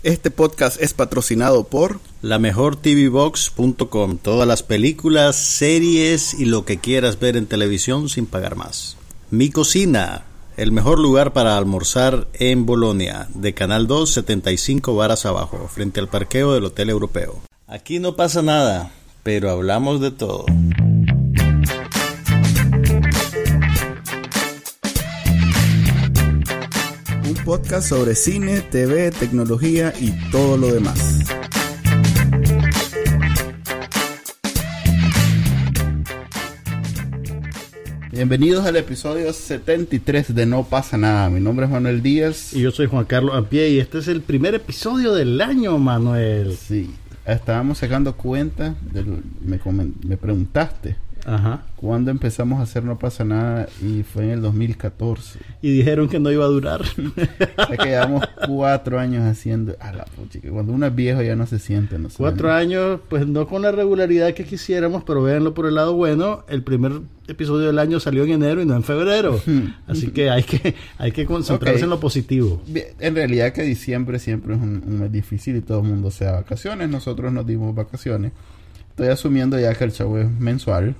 Este podcast es patrocinado por lamejortvbox.com. Todas las películas, series y lo que quieras ver en televisión sin pagar más. Mi Cocina, el mejor lugar para almorzar en Bolonia, de Canal 2, 75 varas abajo, frente al parqueo del Hotel Europeo. Aquí no pasa nada, pero hablamos de todo. Un podcast sobre cine, TV, tecnología y todo lo demás. Bienvenidos al episodio 73 de No Pasa Nada. Mi nombre es Manuel Díaz. Y yo soy Juan Carlos Ampie y este es el primer episodio del año, Manuel. Sí, estábamos sacando cuenta, me preguntaste. Ajá. Cuando empezamos a hacer No Pasa Nada y fue en el 2014. Y dijeron que no iba a durar. O sea que llevamos 4 años haciendo... A la pucha, que cuando uno es viejo ya no se siente. No 4 años, pues no con la regularidad que quisiéramos, pero véanlo por el lado bueno. El primer episodio del año salió en enero y no en febrero. Así que hay que concentrarse en lo positivo. En realidad que diciembre siempre es un mes difícil y todo el mundo se da vacaciones. Nosotros nos dimos vacaciones. Estoy asumiendo ya que el show es mensual.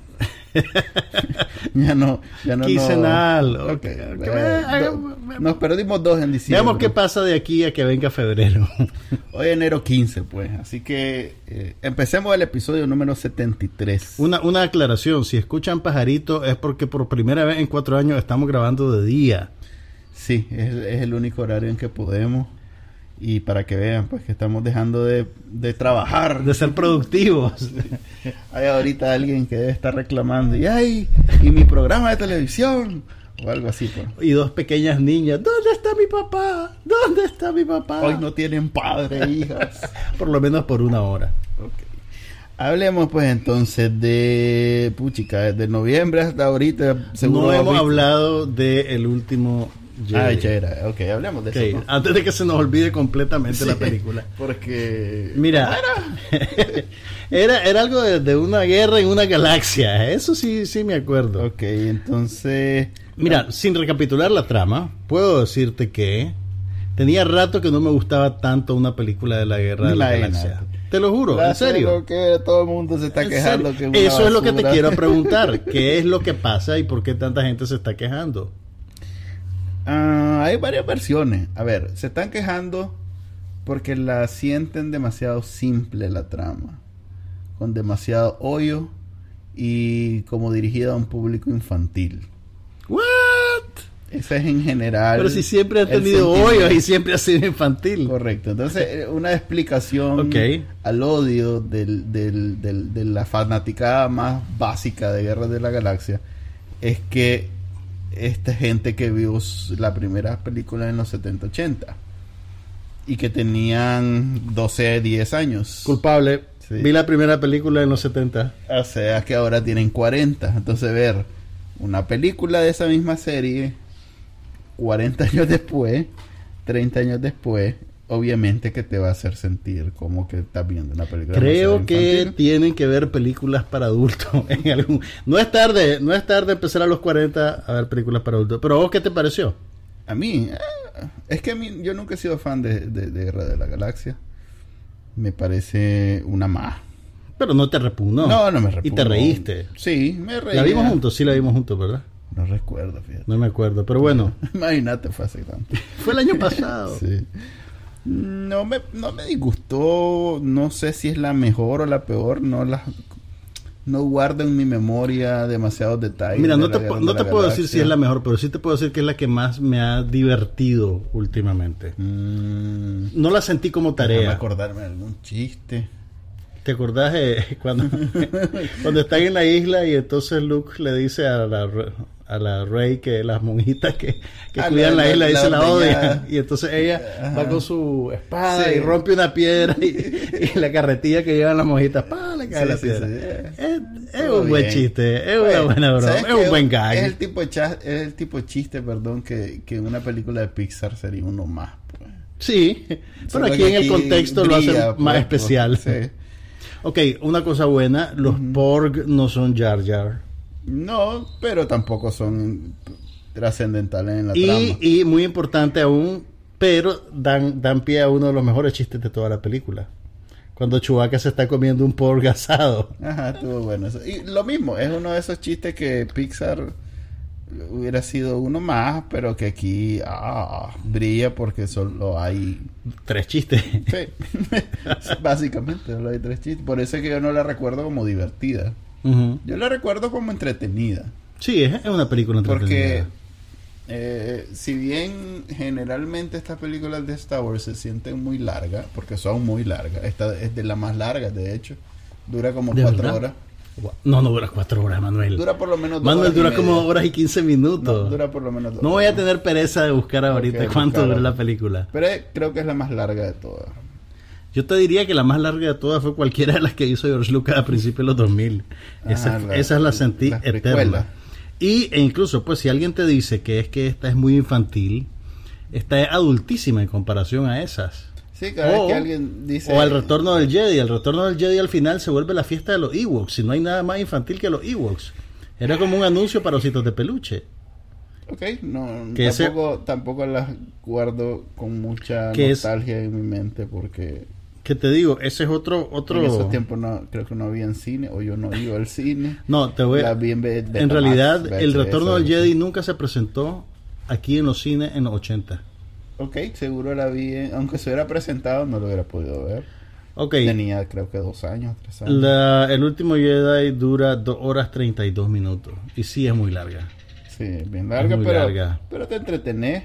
ya no quincenal. No. Okay. Nos perdimos 2 en diciembre. Veamos qué pasa de aquí a que venga febrero. Hoy enero 15, pues. Así que empecemos el episodio número 73. Una aclaración. Si escuchan pajarito es porque por primera vez en 4 años estamos grabando de día. Sí, es el único horario en que podemos. Y para que vean, pues, que estamos dejando de trabajar. De ser productivos. Hay ahorita alguien que debe estar reclamando. Y mi programa de televisión. O algo así, pues. Y 2 pequeñas niñas. ¿Dónde está mi papá? ¿Dónde está mi papá? Hoy no tienen padre, hijas. Por lo menos por 1 hora. Okay. Hablemos, pues, entonces de... Puchica, desde noviembre hasta ahorita... No hemos hablado del último... ya era. Ok, hablemos de eso, ¿no? Antes de que se nos olvide completamente la película. Porque... Mira, era algo de una guerra en una galaxia. Eso sí me acuerdo. Ok, entonces... Mira, sin recapitular la trama, puedo decirte que tenía rato que no me gustaba tanto una película de la guerra de la galaxia. Te lo juro, en serio. Que todo el mundo se está quejando. Que eso es lo que te quiero preguntar. ¿Qué es lo que pasa y por qué tanta gente se está quejando? Hay varias versiones. A ver, se están quejando porque la sienten demasiado simple la trama, con demasiado hoyo y como dirigida a un público infantil. ¿What? Eso es en general. Pero si siempre ha tenido hoyos y siempre ha sido infantil. Correcto. Entonces, una explicación al odio de la fanaticada más básica de Guerra de la Galaxia es que esta gente que vio la primera película en los 70-80 y que tenían 12-10 años. Culpable. Sí. Vi la primera película en los 70. O sea que ahora tienen 40. Entonces ver una película de esa misma serie 40 años después, 30 años después, obviamente que te va a hacer sentir como que estás viendo una película. Creo que tienen que ver películas para adultos. No es tarde empezar a los 40 a ver películas para adultos. Pero ¿vos qué te pareció? A mí, es que yo nunca he sido fan de Guerra de la Galaxia. Me parece una más. Pero no te repugnó. No me repugnó. Y te reíste. Sí, me reí. ¿La vimos juntos? Sí, la vimos juntos, ¿verdad? No recuerdo, fíjate. No me acuerdo, pero bueno. Imagínate, fue hace tanto. Fue el año pasado. Sí. No me disgustó. No sé si es la mejor o la peor. No guardo en mi memoria demasiados detalles. Mira, no te puedo decir si es la mejor, pero sí te puedo decir que es la que más me ha divertido últimamente. No la sentí como tarea. Déjame acordarme de algún chiste. ¿Te acordás cuando están en la isla y entonces Luke le dice a la Rey que las monjitas que cuidan la isla se la odian, y entonces ella va con su espada y rompe una piedra y la carretilla que llevan las monjitas le cae la piedra. Es un buen chiste, es una buena broma, es un buen gag. Es el tipo de chiste, perdón, que en una película de Pixar sería uno más, pues. Sí, pero aquí en el contexto lo hacen más especial. Sí. Ok, una cosa buena, los Porg no son Jar Jar. No, pero tampoco son trascendentales en la trama. Y muy importante aún, pero dan pie a uno de los mejores chistes de toda la película. Cuando Chewbacca se está comiendo un pork asado. Ajá, estuvo bueno eso. Y lo mismo, es uno de esos chistes que Pixar hubiera sido uno más, pero que aquí brilla porque solo hay 3 chistes. Sí, básicamente solo hay 3 chistes. Por eso es que yo no la recuerdo como divertida. Yo la recuerdo como entretenida. Sí, es una película entretenida. Porque si bien generalmente estas películas de Star Wars se sienten muy largas, porque son muy largas, esta es de las más largas de hecho, dura como 4 horas. No dura 4 horas, Manuel. Dura por lo menos 2 Manuel, horas dura como horas y 15 minutos. No, dura por lo menos 2 No voy a tener pereza de buscar ahorita cuánto dura la película. Pero creo que es la más larga de todas. Yo te diría que la más larga de todas fue cualquiera de las que hizo George Lucas a principios de los 2000. Esa la sentí eterna. E incluso, pues, si alguien te dice que esta es muy infantil, esta es adultísima en comparación a esas. Sí, cada vez que alguien dice... O El Retorno del Jedi. El Retorno del Jedi al final se vuelve la fiesta de los Ewoks. Si no hay nada más infantil que los Ewoks. Era como un anuncio para ositos de peluche. Ok, tampoco las guardo con mucha nostalgia en mi mente porque... ¿Qué te digo? Ese es otro... En esos tiempos creo que no había en cine, o yo no iba al cine. No, te voy a... En realidad, El Retorno del Jedi nunca se presentó aquí en los cines en los 80. Ok, seguro la vi, aunque se hubiera presentado no lo hubiera podido ver. Okay. Tenía creo que 2 años, 3 años. El último Jedi dura 2 horas 32 minutos. Y sí es muy larga. Sí, bien larga, pero te entretenés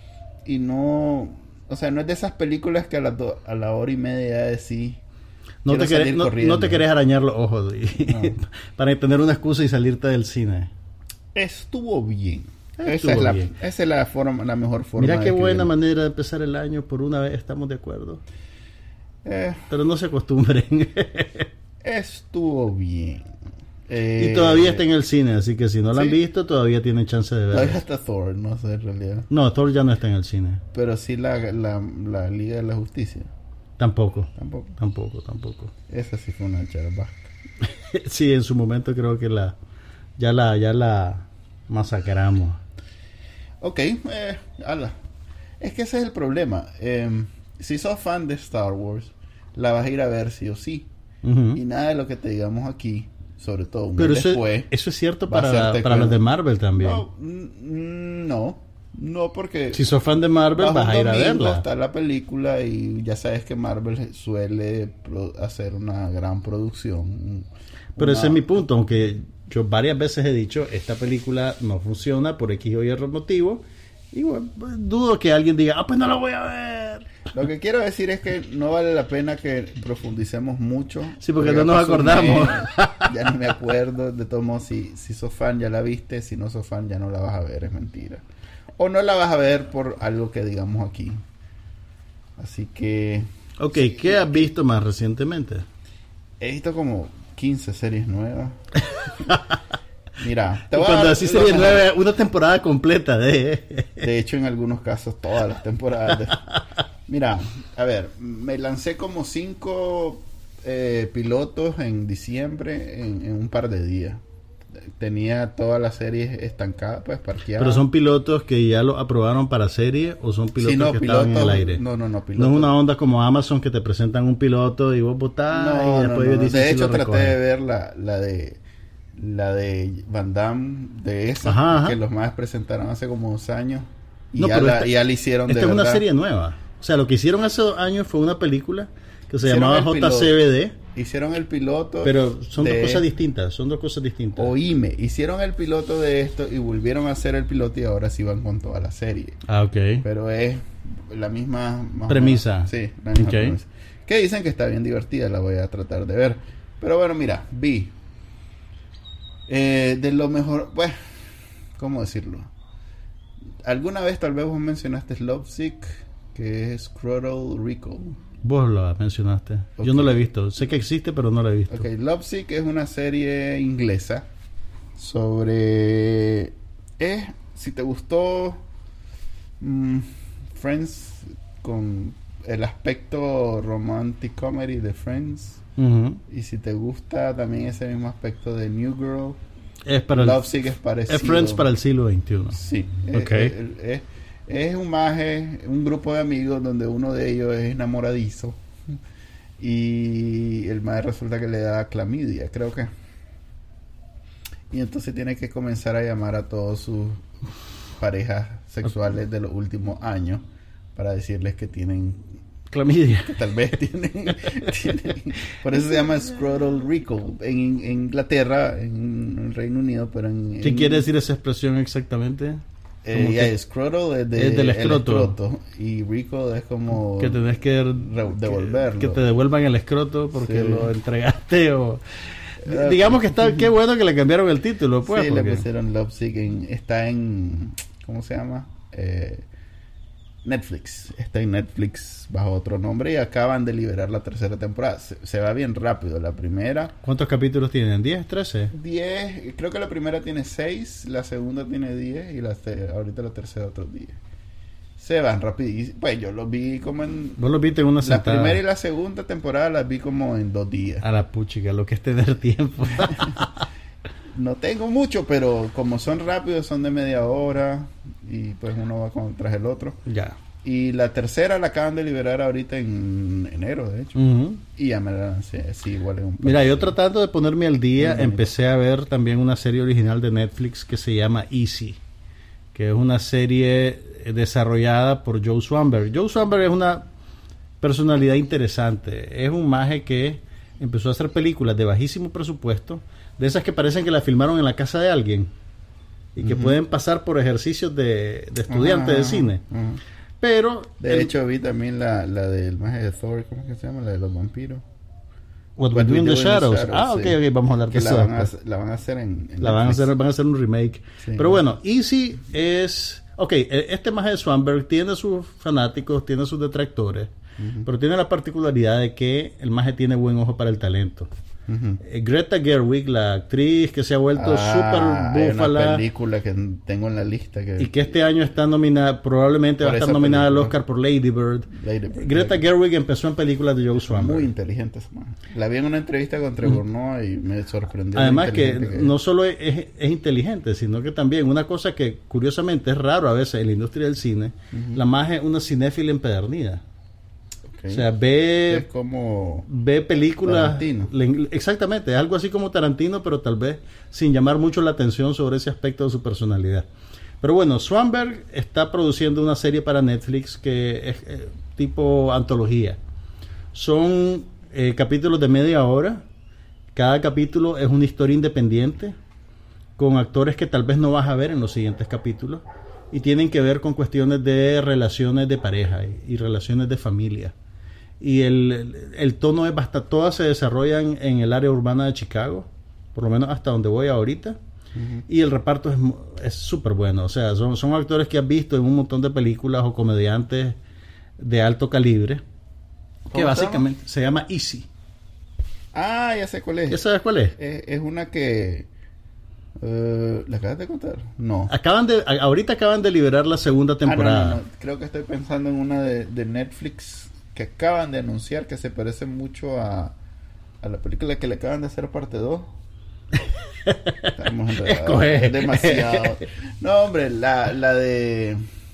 y no... O sea, no es de esas películas que a la hora y media decís... No te querés arañar los ojos para tener una excusa y salirte del cine. Estuvo bien. Esa es la mejor forma. Mira qué buena manera de empezar el año. Por una vez estamos de acuerdo. Pero no se acostumbren. Estuvo bien. Y todavía está en el cine, así que si no la han visto, todavía tienen chance de verla. Todavía está Thor, no sé en realidad. No, Thor ya no está en el cine. Pero sí la Liga de la Justicia. Tampoco. Esa sí fue una charabasca. Sí, en su momento creo que ya la masacramos. Ok, es que ese es el problema. Si sos fan de Star Wars, la vas a ir a ver sí o sí. Y nada de lo que te digamos aquí, sobre todo un mes después... Eso es cierto para los de Marvel también. No, porque... Si sos fan de Marvel, vas a ir a verla. Está la película y ya sabes que Marvel suele hacer una gran producción. Pero ese es mi punto, aunque yo varias veces he dicho, esta película no funciona por X o Y motivo, y bueno, dudo que alguien diga, pues no la voy a ver. Lo que quiero decir es que no vale la pena que profundicemos mucho. Sí, porque no nos acordamos. Ya no me acuerdo. De todos modos, si sos fan ya la viste, si no sos fan ya no la vas a ver, es mentira. O no la vas a ver por algo que digamos aquí. Así que... Ok, ¿qué has visto más recientemente? He visto como 15 series nuevas. Mira, cuando así serie nueva, una temporada completa de hecho, en algunos casos todas las temporadas. Mira, a ver, me lancé como 5 pilotos en diciembre en un par de días. Tenía todas las series estancadas, pues parqueadas. ¿Pero son pilotos que ya lo aprobaron para serie o son pilotos que estaban en el aire? No, pilotos. No es una onda como Amazon que te presentan un piloto y vos votás y después dices de hecho si traté de ver la de Van Damme, de esa, que los más presentaron hace como 2 años y ya la hicieron de verdad. Esta es una serie nueva. O sea, lo que hicieron hace 2 años fue una película que se llamaba JCVD. Hicieron el piloto. Pero son dos cosas distintas. Oíme, hicieron el piloto de esto y volvieron a hacer el piloto y ahora sí van con toda la serie. Ok. Pero es la misma premisa. Sí, la misma premisa. Que dicen que está bien divertida, la voy a tratar de ver. Pero bueno, mira, vi. De lo mejor, pues, ¿cómo decirlo? Alguna vez tal vez vos mencionaste Lovesick, que es Cruel Recall. Vos lo mencionaste. Okay. Yo no la he visto. Sé que existe, pero no la he visto. Ok, Lovesick es una serie inglesa sobre... si te gustó Friends con el aspecto romantic comedy de Friends, y si te gusta también ese mismo aspecto de New Girl, Lovesick es parecido. Es Friends para el siglo XXI. Sí. Okay. Es un grupo de amigos donde uno de ellos es enamoradizo y el maje resulta que le da clamidia, creo que. Y entonces tiene que comenzar a llamar a todos sus parejas sexuales de los últimos años para decirles que tienen clamidia. Que tal vez tienen por eso se llama scrotal recall en Inglaterra, en el Reino Unido, pero ¿Qué quiere decir esa expresión exactamente? Scrotal es del escroto y recall es como que tenés que devolverlo, que te devuelvan el escroto porque lo entregaste o digamos que está, qué bueno que le cambiaron el título, pues. Sí, le pusieron Lovesick está en ¿cómo se llama? Netflix. Está en Netflix bajo otro nombre y acaban de liberar la tercera temporada. Se va bien rápido. La primera... ¿Cuántos capítulos tienen? ¿10? ¿13? 10. Creo que la primera tiene 6, la segunda tiene 10 y ahorita la tercera otros 10. Se van rapidísimo. Pues yo los vi como en... ¿Vos los viste en una sentada? La primera y la segunda temporada las vi como en 2 días. A la puchica, lo que es tener tiempo. No tengo mucho, pero como son rápidos, son de media hora y pues uno va tras el otro. Ya. Y la tercera la acaban de liberar ahorita en enero, de hecho. Y ya me la lancé, sí, igual es un... Mira, yo tratando de ponerme al día, empecé a ver también una serie original de Netflix que se llama Easy, que es una serie desarrollada por Joe Swanberg. Joe Swanberg es una personalidad interesante. Es un maje que empezó a hacer películas de bajísimo presupuesto, de esas que parecen que la filmaron en la casa de alguien y que pueden pasar por ejercicios de estudiantes de cine. Pero de hecho vi también la del maje de Thor, ¿cómo que se llama? La de los vampiros. What We Do in the Shadows. Ok, vamos a hablar de eso. La van a hacer en van a hacer un remake. Sí. Pero bueno, Easy es... Ok, este maje de Swanberg tiene sus fanáticos, tiene sus detractores, pero tiene la particularidad de que el maje tiene buen ojo para el talento. Greta Gerwig, la actriz que se ha vuelto súper búfala. Hay una película que tengo en la lista y que este año está nominada, probablemente va a estar nominada al Oscar por Lady Bird. Greta Gerwig empezó en películas de Joe Swanberg. Muy inteligente esa man. La vi en una entrevista con Trevor Noah y me sorprendió. Además que no solo es inteligente, sino que también una cosa que curiosamente es raro a veces en la industria del cine, la más es una cinéfila empedernida. O sea, ve películas exactamente, es algo así como Tarantino, pero tal vez sin llamar mucho la atención sobre ese aspecto de su personalidad. Pero bueno, Swanberg está produciendo una serie para Netflix que es tipo antología. Son capítulos de media hora. Cada capítulo es una historia independiente con actores que tal vez no vas a ver en los siguientes capítulos y tienen que ver con cuestiones de relaciones de pareja y relaciones de familia. Y el tono es bastante... Todas se desarrollan en el área urbana de Chicago, por lo menos hasta donde voy ahorita. Y el reparto es súper bueno. O sea, son actores que has visto en un montón de películas o comediantes de alto calibre, que básicamente se llama Easy. Ah, ya sé cuál es. ¿Ya sabes cuál es? Es una que... ¿la acabas de contar? No. Ahorita acaban de liberar la segunda temporada. No. Creo que estoy pensando en una de Netflix que acaban de anunciar que se parece mucho a la película que le acaban de hacer parte 2. Estamos enredados. Demasiado. No, hombre, la del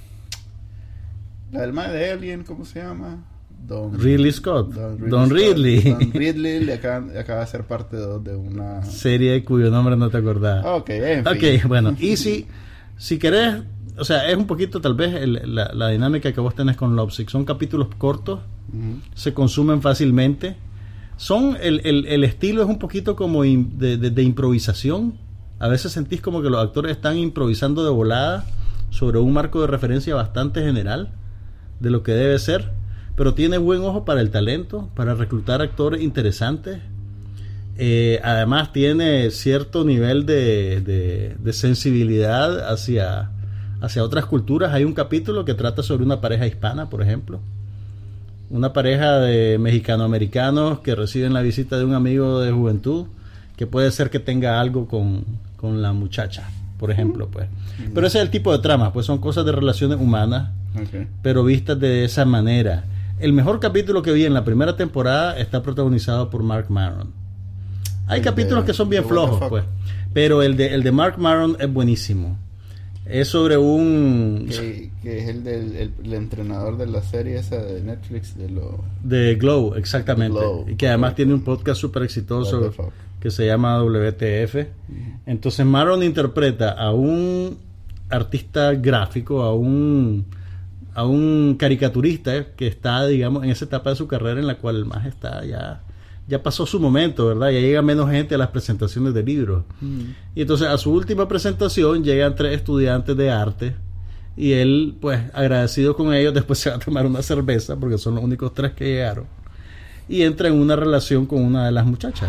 man de Alien, ¿cómo se llama? Ridley Scott. Don Ridley. Don Ridley le acaba de hacer parte 2 de una serie cuyo nombre no te acordás. Ok, en fin. Bueno, Easy, si querés, o sea, es un poquito tal vez la dinámica que vos tenés con Lovesick. Son capítulos cortos, se consumen fácilmente. El estilo es un poquito como de improvisación. A veces sentís como que los actores están improvisando de volada sobre un marco de referencia bastante general de lo que debe ser, pero tiene buen ojo para el talento, para reclutar actores interesantes. Además tiene cierto nivel de sensibilidad hacia otras culturas. Hay un capítulo que trata sobre una pareja hispana, por ejemplo, una pareja de mexicanoamericanos que reciben la visita de un amigo de juventud que puede ser que tenga algo con la muchacha, por ejemplo, pues. Pero ese es el tipo de trama, pues son cosas de relaciones humanas, pero vistas de esa manera. El mejor capítulo que vi en la primera temporada está protagonizado por Marc Maron. Hay capítulos que son bien flojos, pues, pero el de Marc Maron es buenísimo. Es sobre un... Que es el entrenador de la serie esa de Netflix de Glow, exactamente. Glow. Y que además tiene un podcast súper exitoso que se llama WTF. Entonces Maron interpreta a un artista gráfico, a un caricaturista que está, digamos, en esa etapa de su carrera en la cual el más está ya pasó su momento, ¿verdad? Ya llega menos gente a las presentaciones de libros. Y entonces a su última presentación llegan 3 estudiantes de arte y él, pues, agradecido con ellos, después se va a tomar una cerveza porque son los únicos 3 que llegaron y entra en una relación con una de las muchachas.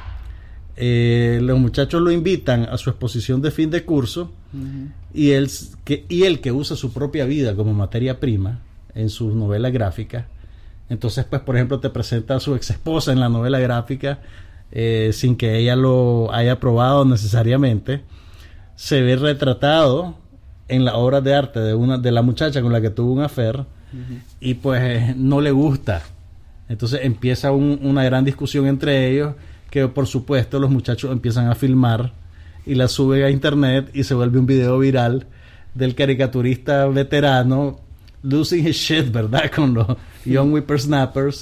Los muchachos lo invitan a su exposición de fin de curso y él que usa su propia vida como materia prima en sus novelas gráficas. Entonces, pues, por ejemplo, te presenta a su ex esposa en la novela gráfica sin que ella lo haya probado necesariamente. Se ve retratado en las obras de arte de la muchacha con la que tuvo un affair y pues no le gusta. Entonces empieza una gran discusión entre ellos que, por supuesto, los muchachos empiezan a filmar y la suben a internet y se vuelve un video viral del caricaturista veterano losing his shit, ¿verdad? Con los Young Whippersnappers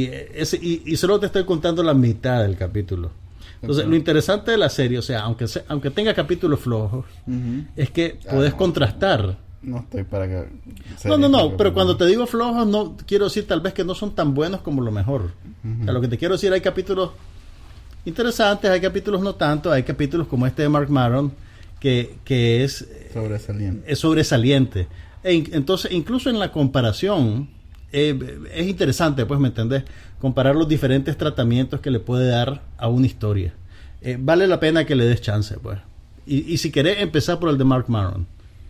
y solo te estoy contando la mitad del capítulo. Entonces, lo interesante de la serie, o sea, aunque tenga capítulos flojos, es que puedes contrastar. No estoy para que... No, pero cuando te digo flojos, no quiero decir tal vez que no son tan buenos como lo mejor. O sea, lo que te quiero decir, hay capítulos interesantes, hay capítulos no tanto, hay capítulos como este de Mark Maron que es sobresaliente. Entonces, incluso en la comparación, es interesante, pues, ¿me entendés? Comparar los diferentes tratamientos que le puede dar a una historia. Vale la pena que le des chance, pues. Y si querés, empezar por el de Mark Maron.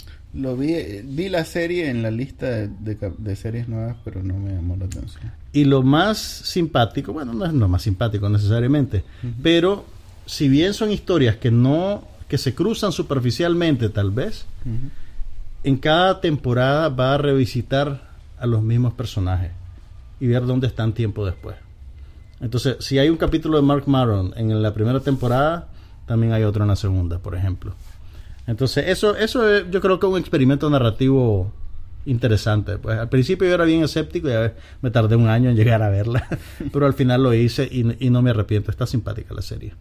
Vi la serie en la lista de series nuevas, pero no me llamó la atención. Y lo más simpático, bueno, no es lo más simpático necesariamente, pero si bien son historias que se cruzan superficialmente, tal vez, en cada temporada va a revisitar a los mismos personajes y ver dónde están tiempo después. Entonces, si hay un capítulo de Mark Maron en la primera temporada, también hay otro en la segunda, por ejemplo. Entonces, eso yo creo que es un experimento narrativo interesante. Pues al principio yo era bien escéptico y me tardé un año en llegar a verla, pero al final lo hice y no me arrepiento. Está simpática la serie.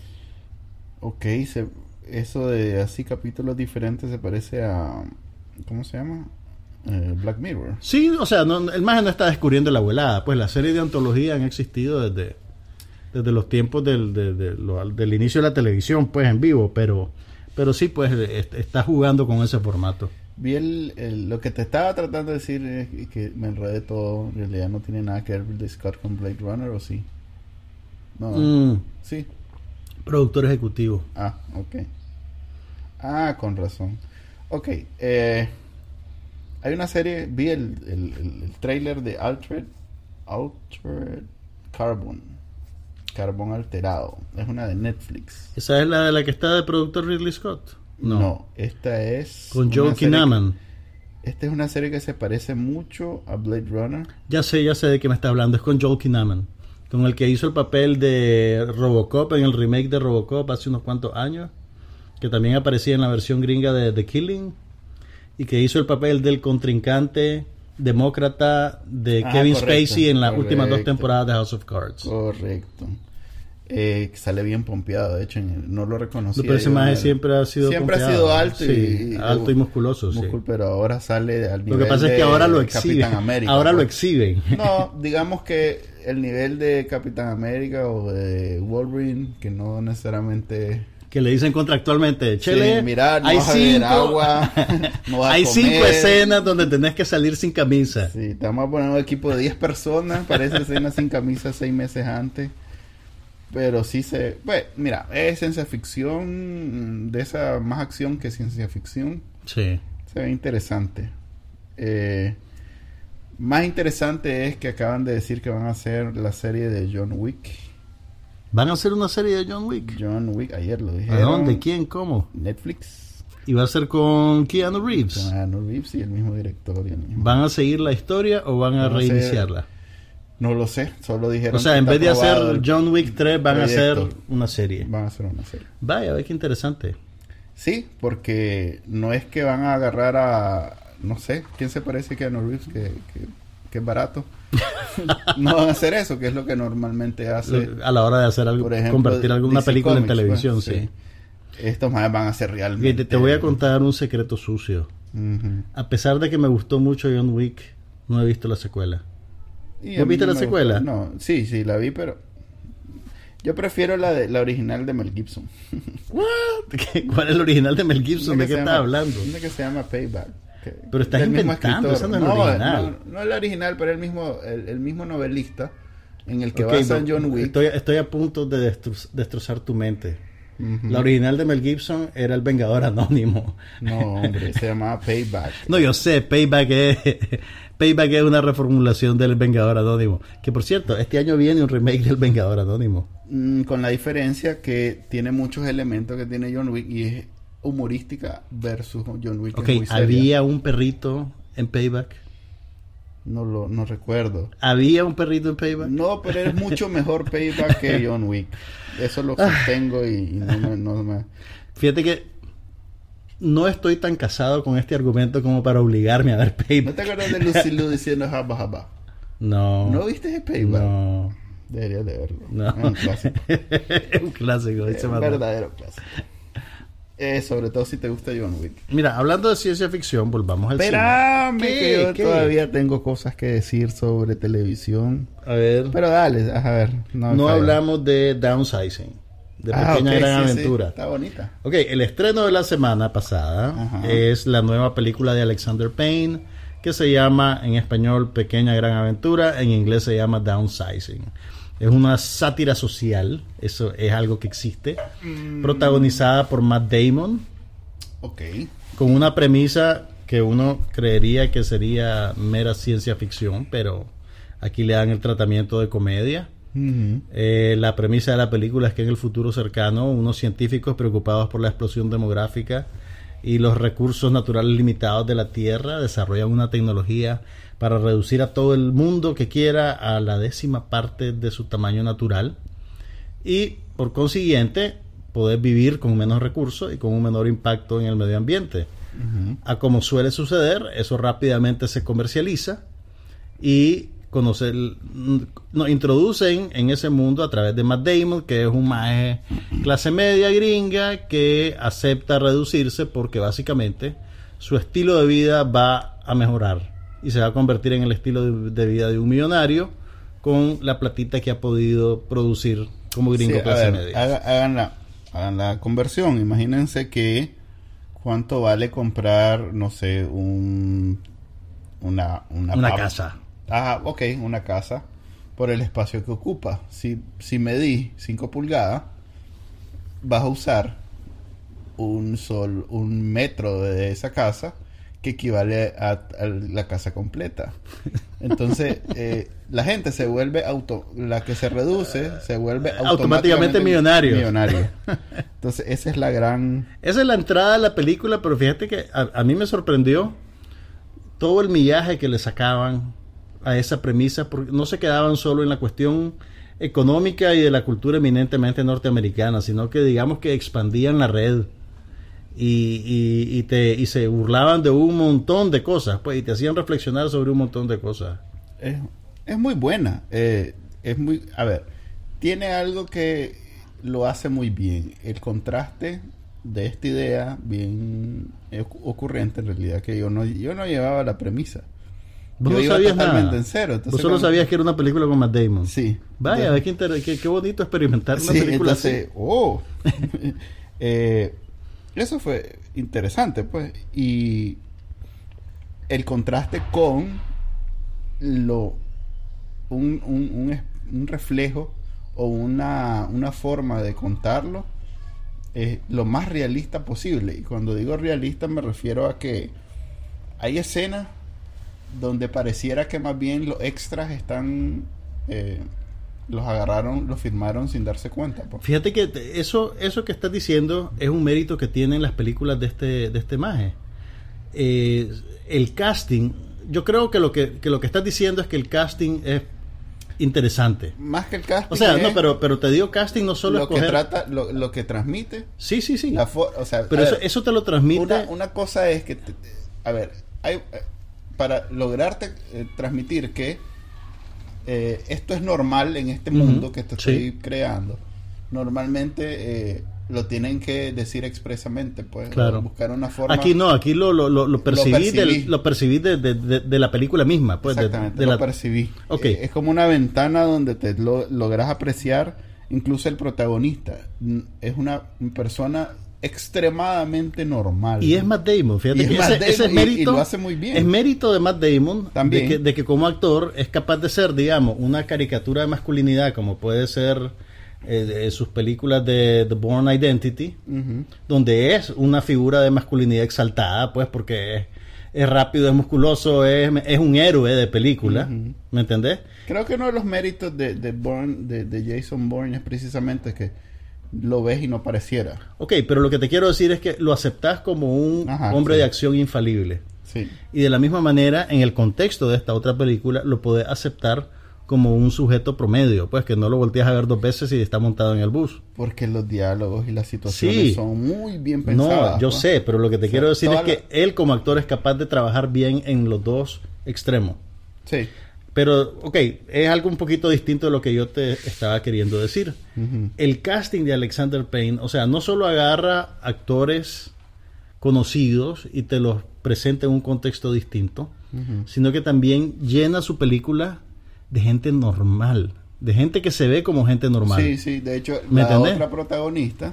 Ok, eso de así capítulos diferentes se parece a... ¿Cómo se llama? Black Mirror. Sí, o sea, el mago no está descubriendo la abuelada. Pues las series de antología han existido desde los tiempos del inicio de la televisión, pues en vivo, pero sí, pues está jugando con ese formato. Vi lo que te estaba tratando de decir es que me enredé todo. En realidad no tiene nada que ver Ridley Scott con Blade Runner, ¿o sí? No. Sí. Productor ejecutivo. Ah, ok. Con razón. Ok. Hay una serie, vi el trailer de Altered Carbon Alterado. Es una de Netflix. ¿Esa es la de la que está de productor Ridley Scott? No, esta es... Con Joel Kinnaman. Esta es una serie que se parece mucho a Blade Runner. Ya sé de qué me está hablando. Es con Joel Kinnaman, con el que hizo el papel de Robocop en el remake de Robocop hace unos cuantos años, que también aparecía en la versión gringa de The Killing, y que hizo el papel del contrincante demócrata de Kevin Spacey en las últimas 2 temporadas de House of Cards. Correcto. Sale bien pompeado, de hecho no lo reconocía. Pero ese maje siempre ha sido pompeado. Ha sido alto, alto y musculoso, sí. Pero ahora sale al nivel. Lo que pasa es que ahora lo exhiben. Capitán América. Ahora lo exhiben. No, digamos que el nivel de Capitán América o de Wolverine, que no necesariamente... Que le dicen contractualmente, Chele, mira, no hay vas a beber agua, no vas hay a comer. 5 escenas donde tenés que salir sin camisa. Sí, te vamos a poner un equipo de 10 personas para esa escena sin camisa 6 meses antes. Pero sí bueno, mira, es ciencia ficción, de esa más acción que ciencia ficción. Sí. Se ve interesante. Más interesante es que acaban de decir que van a hacer la serie de John Wick. ¿Van a hacer una serie de John Wick? John Wick, ayer lo dijeron. ¿A dónde? ¿Quién? ¿Cómo? Netflix. ¿Y va a ser con Keanu Reeves? Keanu Reeves y el mismo director. ¿Van a seguir la historia o van a reiniciarla? No lo sé, solo dijeron... O sea, en vez de hacer John Wick 3, van a hacer una serie. Van a hacer una serie. Vaya, ve qué interesante. Sí, porque no es que van a agarrar a... No sé, ¿quién se parece a Keanu Reeves que es barato? No van a hacer eso, que es lo que normalmente hace. A la hora de hacer algo, por ejemplo, convertir alguna DC película Comics, en televisión, pues, sí. Estos más van a ser realmente... Te voy a contar un secreto sucio. A pesar de que me gustó mucho John Wick, no he visto la secuela. ¿No viste la secuela? No, sí, la vi, pero... Yo prefiero la original de Mel Gibson. ¿Cuál es la original de Mel Gibson? ¿De qué estás hablando? Una que se llama Payback. Pero estás inventando, esa no es la original. No es la original, pero el mismo novelista en el que basa John Wick. Estoy a punto de destrozar tu mente. La original de Mel Gibson era El Vengador Anónimo. No, hombre, se llamaba Payback. No, yo sé, Payback es una reformulación del Vengador Anónimo. Que por cierto, este año viene un remake del Vengador Anónimo. Con la diferencia que tiene muchos elementos que tiene John Wick y es humorística versus John Wick. Ok, ¿había un perrito en Payback? No recuerdo. ¿Había un perrito en Payback? No, pero es mucho mejor Payback que John Wick. Eso lo sostengo y no me... Fíjate que no estoy tan casado con este argumento como para obligarme a ver Payback. ¿No te acuerdas de Lucy Liu diciendo jaba jaba? No. ¿No viste ese Payback? No. Deberías de verlo. No. Es un clásico. Es un clásico. Es un verdadero clásico. Sobre todo si te gusta John Wick. Mira, hablando de ciencia ficción, volvamos al cine. Espérame, que yo todavía tengo cosas que decir sobre televisión. A ver. Pero dale, a ver. No hablamos de Downsizing, de Pequeña Gran Aventura. Sí, está bonita. Ok, el estreno de la semana pasada es la nueva película de Alexander Payne, que se llama en español Pequeña Gran Aventura, en inglés se llama Downsizing. Es una sátira social, eso es algo que existe, protagonizada por Matt Damon, con una premisa que uno creería que sería mera ciencia ficción, pero aquí le dan el tratamiento de comedia. La premisa de la película es que en el futuro cercano, unos científicos preocupados por la explosión demográfica y los recursos naturales limitados de la Tierra desarrollan una tecnología para reducir a todo el mundo que quiera a la 10ª parte de su tamaño natural y por consiguiente poder vivir con menos recursos y con un menor impacto en el medio ambiente. A como suele suceder, eso rápidamente se comercializa y nos introducen en ese mundo a través de Matt Damon, que es un maje clase media gringa que acepta reducirse porque básicamente su estilo de vida va a mejorar y se va a convertir en el estilo de vida de un millonario con la platita que ha podido producir como gringo clase media. Hagan la conversión. Imagínense que cuánto vale comprar, no sé, una casa. Una casa por el espacio que ocupa. Si medís 5 pulgadas, vas a usar un metro de esa casa que equivale a la casa completa. Entonces, la gente se vuelve la que se reduce se vuelve automáticamente millonario. Entonces, esa es la entrada de la película, pero fíjate que a mí me sorprendió todo el millaje que le sacaban a esa premisa, porque no se quedaban solo en la cuestión económica y de la cultura eminentemente norteamericana, sino que digamos que expandían la red y se burlaban de un montón de cosas, pues, y te hacían reflexionar sobre un montón de cosas. Es muy buena. Tiene algo que lo hace muy bien. El contraste de esta idea bien ocurrente, en realidad, que yo no llevaba la premisa. Vos no sabías nada. En cero. Entonces, vos solo sabías que era una película con Matt Damon. Sí. Vaya, qué bonito experimentar una película así. Eso fue interesante, pues. Y el contraste con un reflejo o una forma de contarlo lo más realista posible. Y cuando digo realista me refiero a que hay escenas donde pareciera que más bien los extras están los agarraron, los firmaron sin darse cuenta, pues. Fíjate que eso que estás diciendo es un mérito que tienen las películas de este maje. El casting, yo creo que lo que estás diciendo es que el casting es interesante. Más que el casting. O sea, no, pero te digo casting no solo lo que trata, lo que transmite. Sí. O sea, pero eso te lo transmite. Una cosa es que, para lograrte transmitir que esto es normal en este mundo que te estoy creando, normalmente lo tienen que decir expresamente, pues, claro. Buscar una forma. Aquí no, aquí lo percibí de la película misma, pues. Exactamente, lo percibí. Okay. Es como una ventana donde te logras apreciar, incluso el protagonista. Es una persona extremadamente normal. Y es Matt Damon, fíjate que ese es mérito. Y lo hace muy bien. Es mérito de Matt Damon también. De que como actor es capaz de ser, digamos, una caricatura de masculinidad, como puede ser sus películas de The Bourne Identity, donde es una figura de masculinidad exaltada, pues, porque es rápido, es musculoso, es un héroe de película, ¿me entendés? Creo que uno de los méritos de Bourne, de Jason Bourne, es precisamente que lo ves y no pareciera. Ok, pero lo que te quiero decir es que lo aceptás como un hombre de acción infalible. Sí. Y de la misma manera, en el contexto de esta otra película, lo podés aceptar como un sujeto promedio, pues que no lo volteas a ver 2 veces y está montado en el bus. Porque los diálogos y las situaciones son muy bien pensadas. No, yo sé, pero lo que te quiero decir es que él como actor es capaz de trabajar bien en los dos extremos. Sí. Pero, ok, es algo un poquito distinto de lo que yo te estaba queriendo decir. El casting de Alexander Payne, o sea, no solo agarra actores conocidos y te los presenta en un contexto distinto, sino que también llena su película de gente normal, de gente que se ve como gente normal. Sí, de hecho, la otra protagonista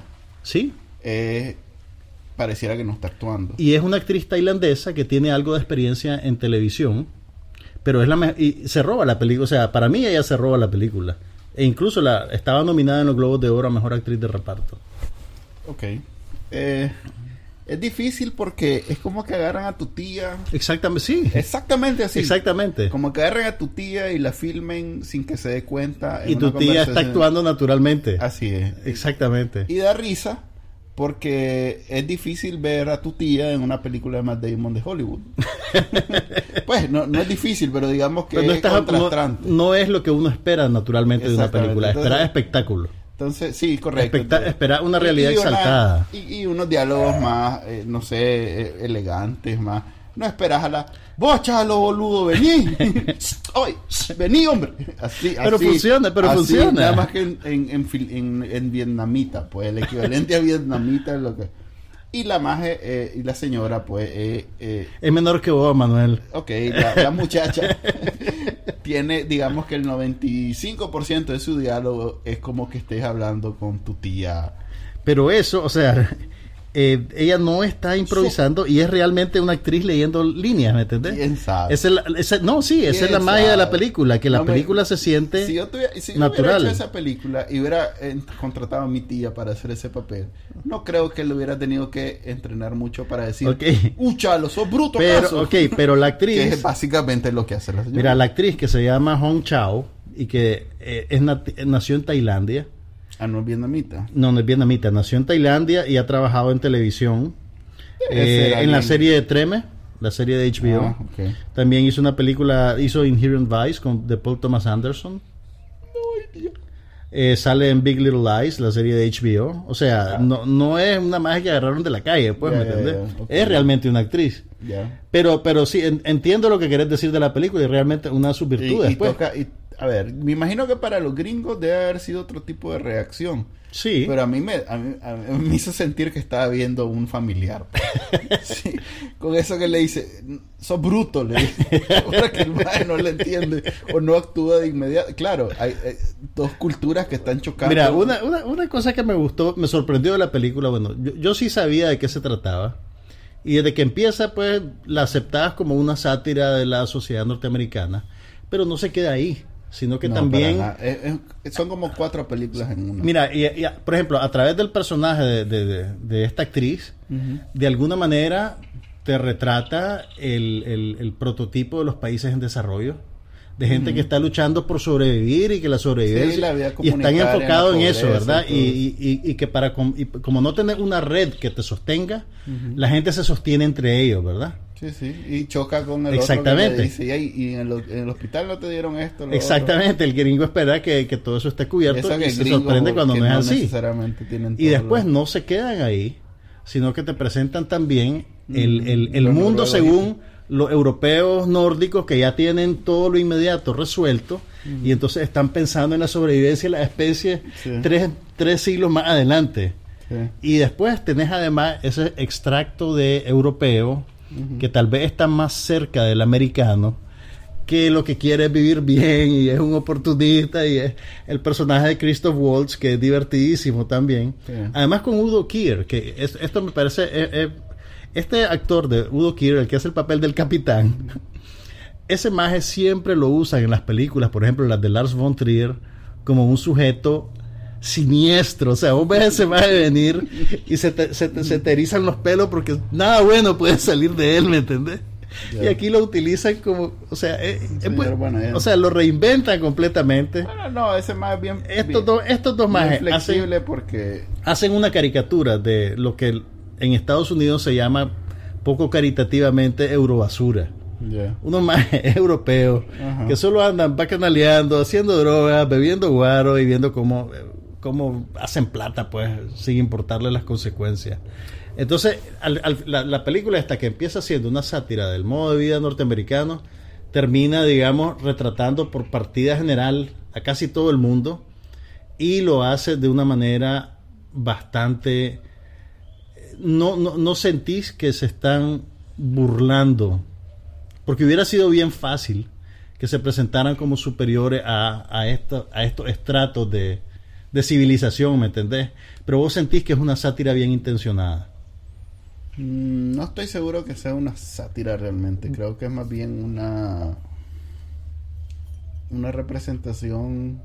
pareciera que no está actuando. Y es una actriz tailandesa que tiene algo de experiencia en televisión, pero y se roba la película, o sea, para mí ella se roba la película. E incluso estaba nominada en los Globos de Oro a Mejor Actriz de Reparto. Ok. Es difícil porque es como que agarran a tu tía. Exactamente, sí. Exactamente así. Exactamente. Como que agarran a tu tía y la filmen sin que se dé cuenta. Y tu tía está actuando naturalmente. Así es. Exactamente. Y da risa porque es difícil ver a tu tía en una película de Matt Damon de Hollywood. Pues no es difícil, pero digamos que es contrastante. No es lo que uno espera naturalmente de una película. Espera espectáculo. Entonces, sí, correcto. Espera una realidad exaltada. Y unos diálogos más, no sé, elegantes, más. No esperas a la... ¡Vos, chalo, boludo, vení! ¡Oye, vení, hombre! Así, pero así, funciona. Nada más que en vietnamita, pues, el equivalente a vietnamita es lo que... Y la maje y la señora, pues... es menor que vos, Manuel. Ok, la muchacha tiene, digamos que el 95% de su diálogo es como que estés hablando con tu tía. Pero eso, o sea... ella no está improvisando y es realmente una actriz leyendo líneas, ¿me entendés? ¿Quién sabe? Esa es la magia de la película, que la película se siente si natural. Hubiera hecho esa película y hubiera contratado a mi tía para hacer ese papel, no creo que le hubiera tenido que entrenar mucho para decir, chalo, sos bruto, pero la actriz... que es básicamente lo que hace la señora. Mira, la actriz que se llama Hong Chau y que nació en Tailandia. ¿No es vietnamita? No es vietnamita. Nació en Tailandia y ha trabajado en televisión. En la serie de Treme, la serie de HBO. Okay. También hizo una película, hizo Inherent Vice de Paul Thomas Anderson. Sale en Big Little Lies, la serie de HBO. O sea, no es una magia que agarraron de la calle, pues, ¿me entendés? Okay. Es realmente una actriz. Pero sí, entiendo lo que querés decir de la película y realmente una de sus virtudes. A ver, me imagino que para los gringos debe haber sido otro tipo de reacción. Sí. Pero a mí me hizo sentir que estaba viendo un familiar. Sí. Con eso que le dice, sos bruto, le dice. Ahora que el maestro no le entiende o no actúa de inmediato. Claro, hay dos culturas que están chocando. Mira, una cosa que me gustó, me sorprendió de la película, bueno, yo sí sabía de qué se trataba. Y desde que empieza, pues, la aceptabas como una sátira de la sociedad norteamericana. Pero no se queda ahí. Sino que también... son como 4 películas en una. Mira, por ejemplo, a través del personaje de esta actriz, de alguna manera te retrata el prototipo de los países en desarrollo, de gente que está luchando por sobrevivir y que la sobrevivencia... y están enfocados en eso, ¿verdad? Y que como no tener una red que te sostenga, la gente se sostiene entre ellos, ¿verdad? Sí. Y choca con el Exactamente. otro que le dice, y en el hospital no te dieron esto. Exactamente. El gringo espera que todo eso esté cubierto y se sorprende cuando no es así. Necesariamente tienen y después no se quedan ahí, sino que te presentan también el mundo según los europeos nórdicos que ya tienen todo lo inmediato resuelto y entonces están pensando en la sobrevivencia de la especie tres siglos más adelante. Sí. Y después tenés además ese extracto de europeo que tal vez está más cerca del americano, que lo que quiere es vivir bien y es un oportunista, y es el personaje de Christoph Waltz, que es divertidísimo también. Sí. Además con Udo Kier, que esto me parece... este actor de Udo Kier, el que hace el papel del capitán, ese maje siempre lo usan en las películas, por ejemplo las de Lars von Trier, como un sujeto siniestro. O sea, vos ves a ese maje venir y se te erizan los pelos porque nada bueno puede salir de él, ¿me entendés? Yeah. Y aquí lo utilizan como, o sea, o sea, lo reinventan completamente. Bueno, no, ese más bien estos dos majes hacen una caricatura de lo que en Estados Unidos se llama poco caritativamente eurobasura. Yeah. Unos majes europeos que solo andan bacanaleando, haciendo drogas, bebiendo guaro y viendo cómo hacen plata, pues, sin importarle las consecuencias. Entonces, la película esta, que empieza siendo una sátira del modo de vida norteamericano, termina, digamos, retratando por partida general a casi todo el mundo, y lo hace de una manera bastante... No sentís que se están burlando, porque hubiera sido bien fácil que se presentaran como superiores a estos estratos de civilización, ¿me entendés? Pero vos sentís que es una sátira bien intencionada. No estoy seguro que sea una sátira realmente. Creo que es más bien una representación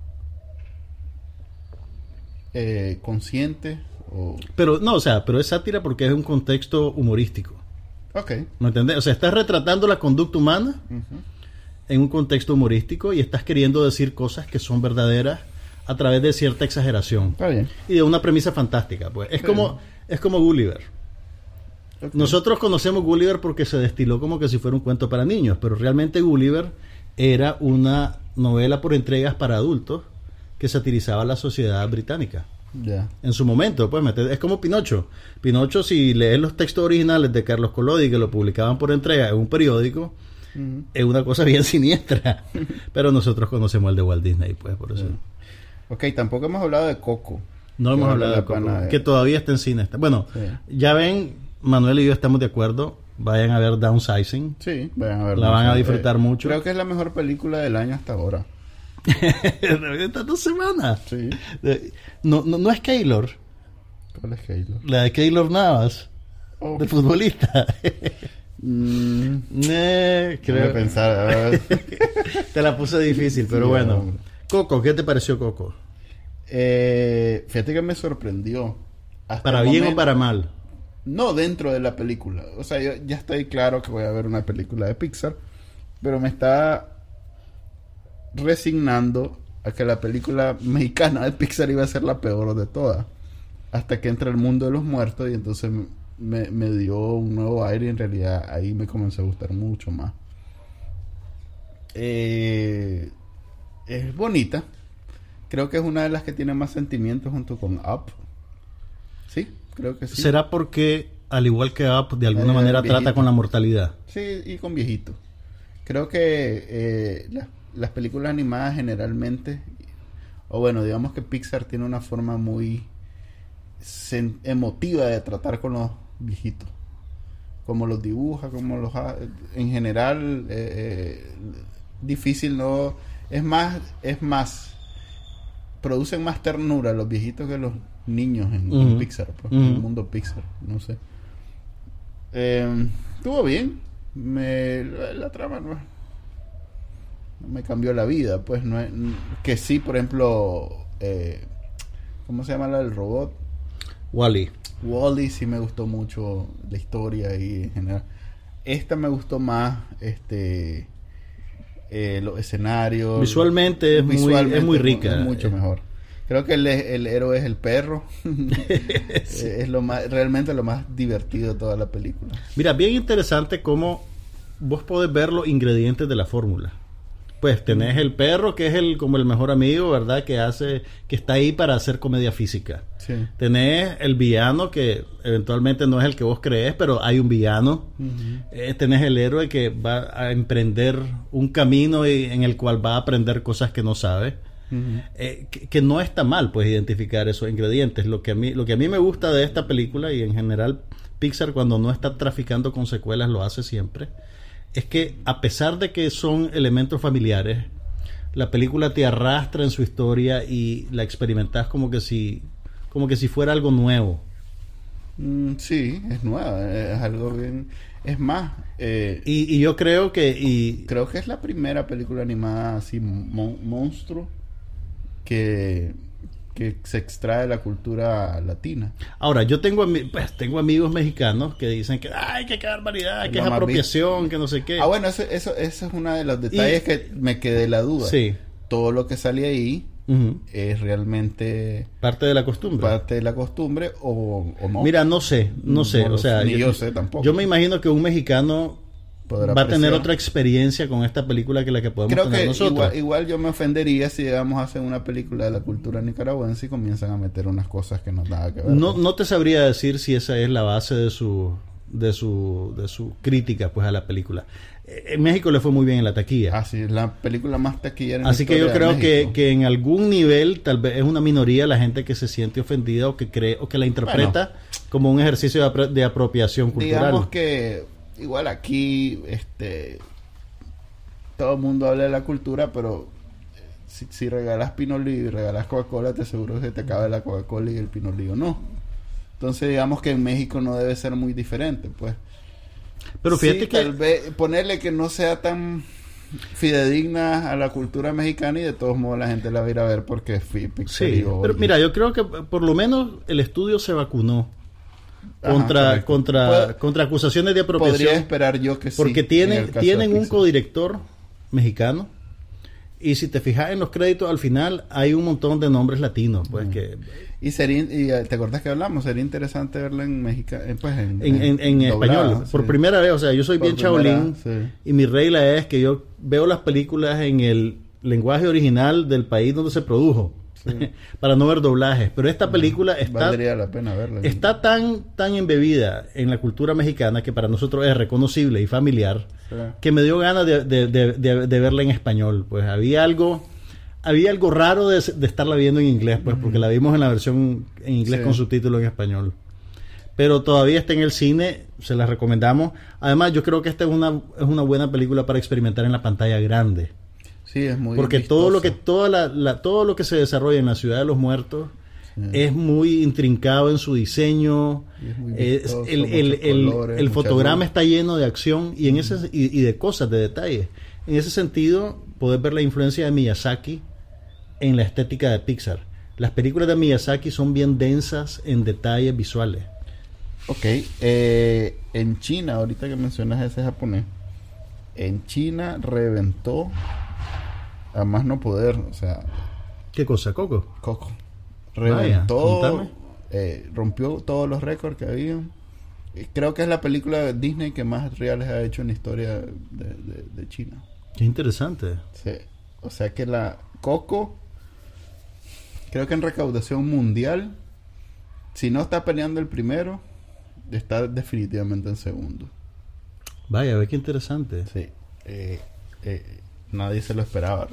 consciente. Pero es sátira porque es un contexto humorístico. Okay. ¿Me entendés? O sea, estás retratando la conducta humana en un contexto humorístico y estás queriendo decir cosas que son verdaderas a través de cierta exageración. Está bien. Y de una premisa fantástica, pues. Es como Gulliver. Okay. Nosotros conocemos Gulliver porque se destiló como que si fuera un cuento para niños, pero realmente Gulliver era una novela por entregas para adultos que satirizaba la sociedad británica. Yeah. En su momento, pues, es como Pinocho. Pinocho, si lees los textos originales de Carlos Collodi, que lo publicaban por entrega en un periódico, es una cosa bien siniestra. Pero nosotros conocemos el de Walt Disney, pues, por eso. Ok, tampoco hemos hablado de Coco. No hemos hablado de Coco, que todavía está en cine. Bueno, ya ven, Manuel y yo estamos de acuerdo. Vayan a ver Downsizing. Sí, vayan a ver. La van a disfrutar mucho. Creo que es la mejor película del año hasta ahora. Estas 2 semanas. Sí. No es Keylor. ¿Cuál es Keylor? La de Keylor Navas. De futbolista. Creo pensar. Te la puse difícil, pero bueno. Hombre. Coco, ¿qué te pareció Coco? Fíjate que me sorprendió. ¿Para bien o para mal? No dentro de la película. O sea, yo ya estoy claro que voy a ver una película de Pixar, pero me está resignando a que la película mexicana de Pixar iba a ser la peor de todas, hasta que entra el mundo de los muertos, y entonces me dio un nuevo aire, y en realidad ahí me comenzó a gustar mucho más. Es bonita. Creo que es una de las que tiene más sentimientos junto con Up. Sí, creo que sí. ¿Será porque, al igual que Up, de alguna manera viejito. Trata con la mortalidad? Sí, y con viejitos. Creo que las películas animadas generalmente, o bueno, digamos que Pixar tiene una forma muy emotiva de tratar con los viejitos. Como los dibuja, como los... En general, difícil, ¿no? Es más... Producen más ternura los viejitos que los niños en Pixar, pues, en el mundo Pixar, no sé. Estuvo bien. La trama no me cambió la vida, pues. No es, que sí, por ejemplo, ¿cómo se llama la del robot? Wall-E sí me gustó mucho la historia y en general. Esta me gustó más, los escenarios. Visualmente es muy rica. Es mucho mejor. Creo que el héroe es el perro. Sí. Es realmente lo más divertido de toda la película. Mira, bien interesante cómo vos podés ver los ingredientes de la fórmula. Pues tenés el perro, que es como el mejor amigo, ¿verdad? Que está ahí para hacer comedia física. Sí. Tenés el villano, que eventualmente no es el que vos crees, pero hay un villano. Tenés el héroe que va a emprender un camino en el cual va a aprender cosas que no sabe. Que no está mal, pues, identificar esos ingredientes. Lo que a mí me gusta de esta película, y en general Pixar, cuando no está traficando con secuelas, lo hace siempre, es que a pesar de que son elementos familiares, la película te arrastra en su historia y la experimentás como que si fuera algo nuevo. Sí, es nueva, es algo bien. Es más, y yo creo que creo que es la primera película animada así monstruo que se extrae de la cultura latina. Ahora, yo tengo amigos mexicanos que dicen que ¡ay, qué barbaridad! Que es apropiación, que no sé qué. Bueno, eso es uno de los detalles que me quedé la duda. Sí. Todo lo que sale ahí es realmente parte de la costumbre o no. Mira, no sé, o sea, yo sé tampoco. Yo me imagino que un mexicano va a tener otra experiencia con esta película que la que podemos tener nosotros. Igual yo me ofendería si llegamos a hacer una película de la cultura nicaragüense y comienzan a meter unas cosas que no nada que ver. No te sabría decir si esa es la base de su crítica, pues, a la película. En México le fue muy bien en la taquilla. Sí, es la película más taquillera en Así que yo creo que en algún nivel tal vez es una minoría la gente que se siente ofendida o que cree o que la interpreta como un ejercicio de apropiación cultural. Digamos que igual aquí todo el mundo habla de la cultura, pero si regalas pinolillo y regalas Coca-Cola, te aseguro que te acaba la Coca-Cola y el pinolillo no. Entonces digamos que en México no debe ser muy diferente, pues. Pero fíjate que tal vez ponerle que no sea tan fidedigna a la cultura mexicana, y de todos modos la gente la va a ir a ver porque es Pixar. Sí, pero mira, yo creo que por lo menos el estudio se vacunó contra acusaciones de apropiación. Podría esperar yo que sí. Porque tienen un codirector mexicano, y si te fijas en los créditos al final hay un montón de nombres latinos, pues y te acordás que hablamos, sería interesante verla en México, pues en español, sí. Por primera vez. O sea, yo soy bien chabolín, sí. Y mi regla es que yo veo las películas en el lenguaje original del país donde se produjo, sí. Para no ver doblajes. Pero esta película valdría la pena verla. Está tan embebida en la cultura mexicana que para nosotros es reconocible y familiar, sí. Que me dio ganas de verla en español. Pues había algo raro de estarla viendo en inglés, pues, porque la vimos en la versión en inglés, sí, con subtítulos en español. Pero todavía está en el cine, se la recomendamos. Además, yo creo que esta es una buena película para experimentar en la pantalla grande. Sí, es muy porque vistosa. todo lo que se desarrolla en la Ciudad de los Muertos, sí, es muy intrincado en su diseño. Es vistoso, el fotograma está lleno de acción y de cosas, de detalles. En ese sentido, podés ver la influencia de Miyazaki en la estética de Pixar. Las películas de Miyazaki son bien densas en detalles visuales. Ok, en China, ahorita que mencionas ese japonés, en China reventó a más no poder, o sea... ¿Qué cosa? ¿Coco? Coco. Reventó, Vaya, rompió todos los récords que había. Creo que es la película de Disney que más reales ha hecho en la historia de China. Qué interesante. Sí, o sea que la Coco, creo que en recaudación mundial, si no está peleando el primero, está definitivamente en segundo. Vaya, ve qué interesante. Sí, nadie se lo esperaba.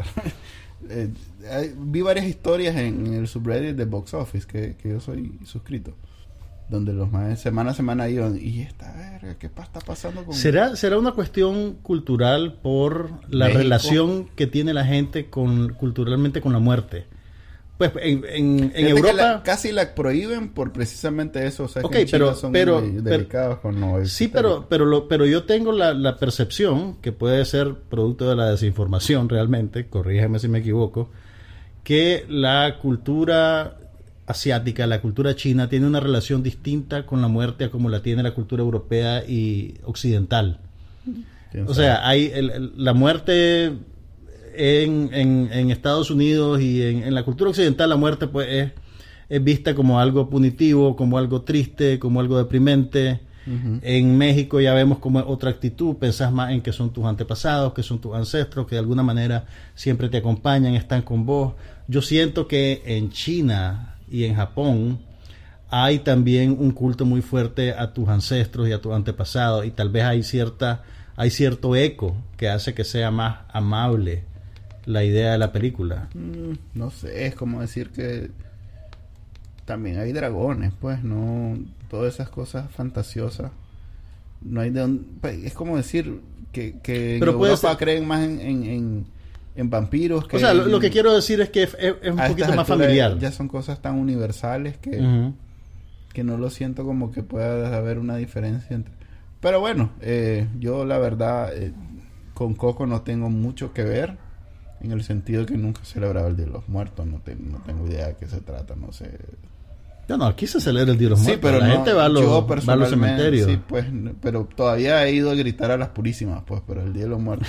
Vi varias historias en el subreddit de Box Office que yo soy suscrito, donde los más semana a semana iban y esta verga, ¿qué está pasando con... ¿Será una cuestión cultural por la México? Relación que tiene la gente culturalmente con la muerte? Pues en Europa casi la prohíben por precisamente eso, o sea, okay, que en China son muy delicados con no. Sí, pero yo tengo la percepción, que puede ser producto de la desinformación realmente, corrígeme si me equivoco, que la cultura asiática, la cultura china, tiene una relación distinta con la muerte a como la tiene la cultura europea y occidental. O sea, hay la muerte en Estados Unidos y en la cultura occidental la muerte pues es vista como algo punitivo, como algo triste, como algo deprimente. Uh-huh. En México ya vemos como otra actitud, pensás más en que son tus antepasados, que son tus ancestros, que de alguna manera siempre te acompañan, están con vos. Yo siento que en China y en Japón hay también un culto muy fuerte a tus ancestros y a tus antepasados, y tal vez hay cierto eco que hace que sea más amable la idea de la película. No sé, es como decir que también hay dragones, pues, no, todas esas cosas fantasiosas. No hay de dónde, es como decir que en Europa creen más en vampiros. Que o sea, lo que quiero decir es que es un poquito más familiar. Ya son cosas tan universales que, uh-huh, que no lo siento como que pueda haber una diferencia entre... Pero bueno, yo la verdad con Coco no tengo mucho que ver, en el sentido que nunca he celebrado el Día de los Muertos. No tengo idea de qué se trata, no sé. No, aquí se celebra el Día de los Muertos. Sí, pero la gente va a los cementerios. Sí, pues, pero todavía he ido a gritar a las purísimas, pues, pero el Día de los Muertos...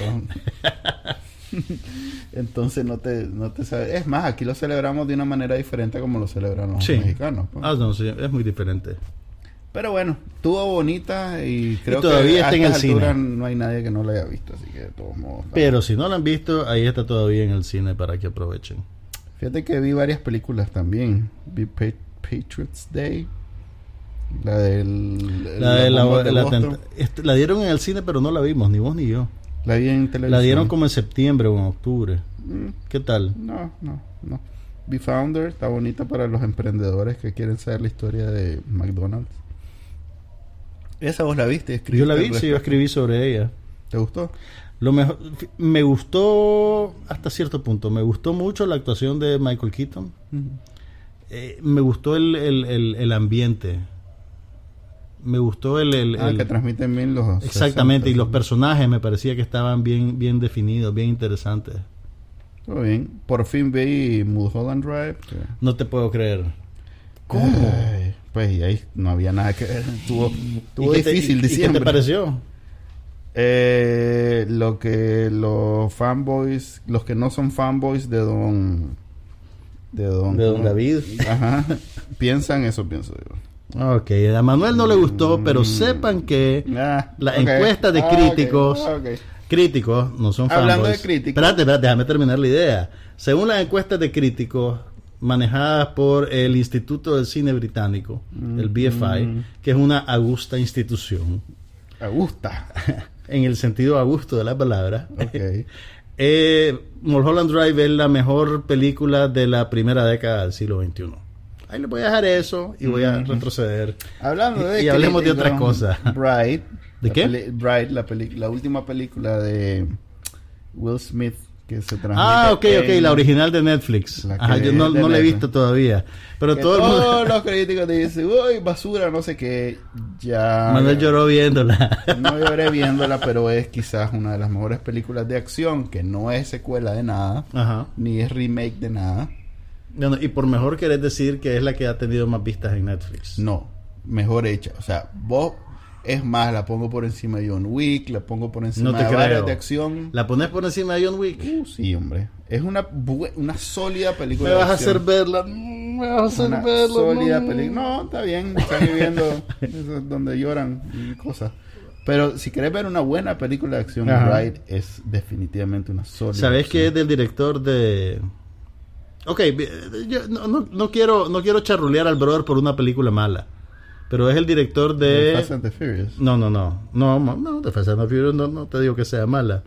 Entonces no te sabes. Es más, aquí lo celebramos de una manera diferente como lo celebran los mexicanos, pues. No, sí, es muy diferente. Pero bueno, estuvo bonita y creo todavía que está a en el estas alturas cine. no hay nadie que no la haya visto, así que de todos modos. Pero si no la han visto, ahí está todavía en el cine para que aprovechen. Fíjate que vi varias películas también. Vi Patriots Day, la la dieron en el cine, pero no la vimos, ni vos ni yo. La vi en televisión. La dieron como en septiembre o en octubre. ¿Qué tal? No. Vi Founder, está bonita para los emprendedores que quieren saber la historia de McDonald's. ¿Esa vos la viste? Yo la vi, sí, yo escribí sobre ella. ¿Te gustó? Lo mejor, me gustó hasta cierto punto. Me gustó mucho la actuación de Michael Keaton. Uh-huh. Me gustó el ambiente. Me gustó que transmiten bien los... Exactamente, 60, y los personajes me parecía que estaban bien definidos, bien interesantes. Todo bien. Por fin vi Mulholland Drive. No te puedo creer. ¿Cómo? Pues y ahí no había nada que ver. Estuvo difícil diciembre. ¿Y qué te pareció? Lo que los fanboys, los que no son fanboys de Don David. Ajá. Pienso yo. Ok, a Manuel no le gustó, pero sepan que la encuesta de críticos, críticos no son fanboys. Hablando de críticos. Espérate, déjame terminar la idea. Según las encuestas de críticos manejadas por el Instituto del Cine Británico, el BFI, que es una augusta institución. Augusta. En el sentido augusto de la palabra. Okay. Mulholland Drive es la mejor película de la primera década del siglo XXI. Ahí le voy a dejar eso y voy a retroceder. Hablando de y hablemos de otras cosas. Bright. ¿De qué? Bright, la última película de Will Smith que se transmite. Ok, la original de Netflix. Yo no la he visto todavía. Pero todos los críticos te dicen, uy, basura, no sé qué. Ya. Manuel lloró viéndola. No lloré viéndola, pero es quizás una de las mejores películas de acción, que no es secuela de nada, ni es remake de nada. No, y por mejor querés decir que es la que ha tenido más vistas en Netflix. No, mejor hecha. O sea, vos, es más, la pongo por encima de John Wick, la pongo por encima de varias de acción. ¿La pones por encima de John Wick? Sí, hombre. Es una sólida película. Me vas a hacer verla. Sólida película. No, está bien. Están viviendo donde lloran y cosas. Pero si querés ver una buena película de acción, Bright es definitivamente una sólida. ¿Sabés que es del director de...? Ok, yo no quiero charrulear al brother por una película mala, pero es el director de... Fast and the Furious. No, de Fast and the Furious no te digo que sea mala.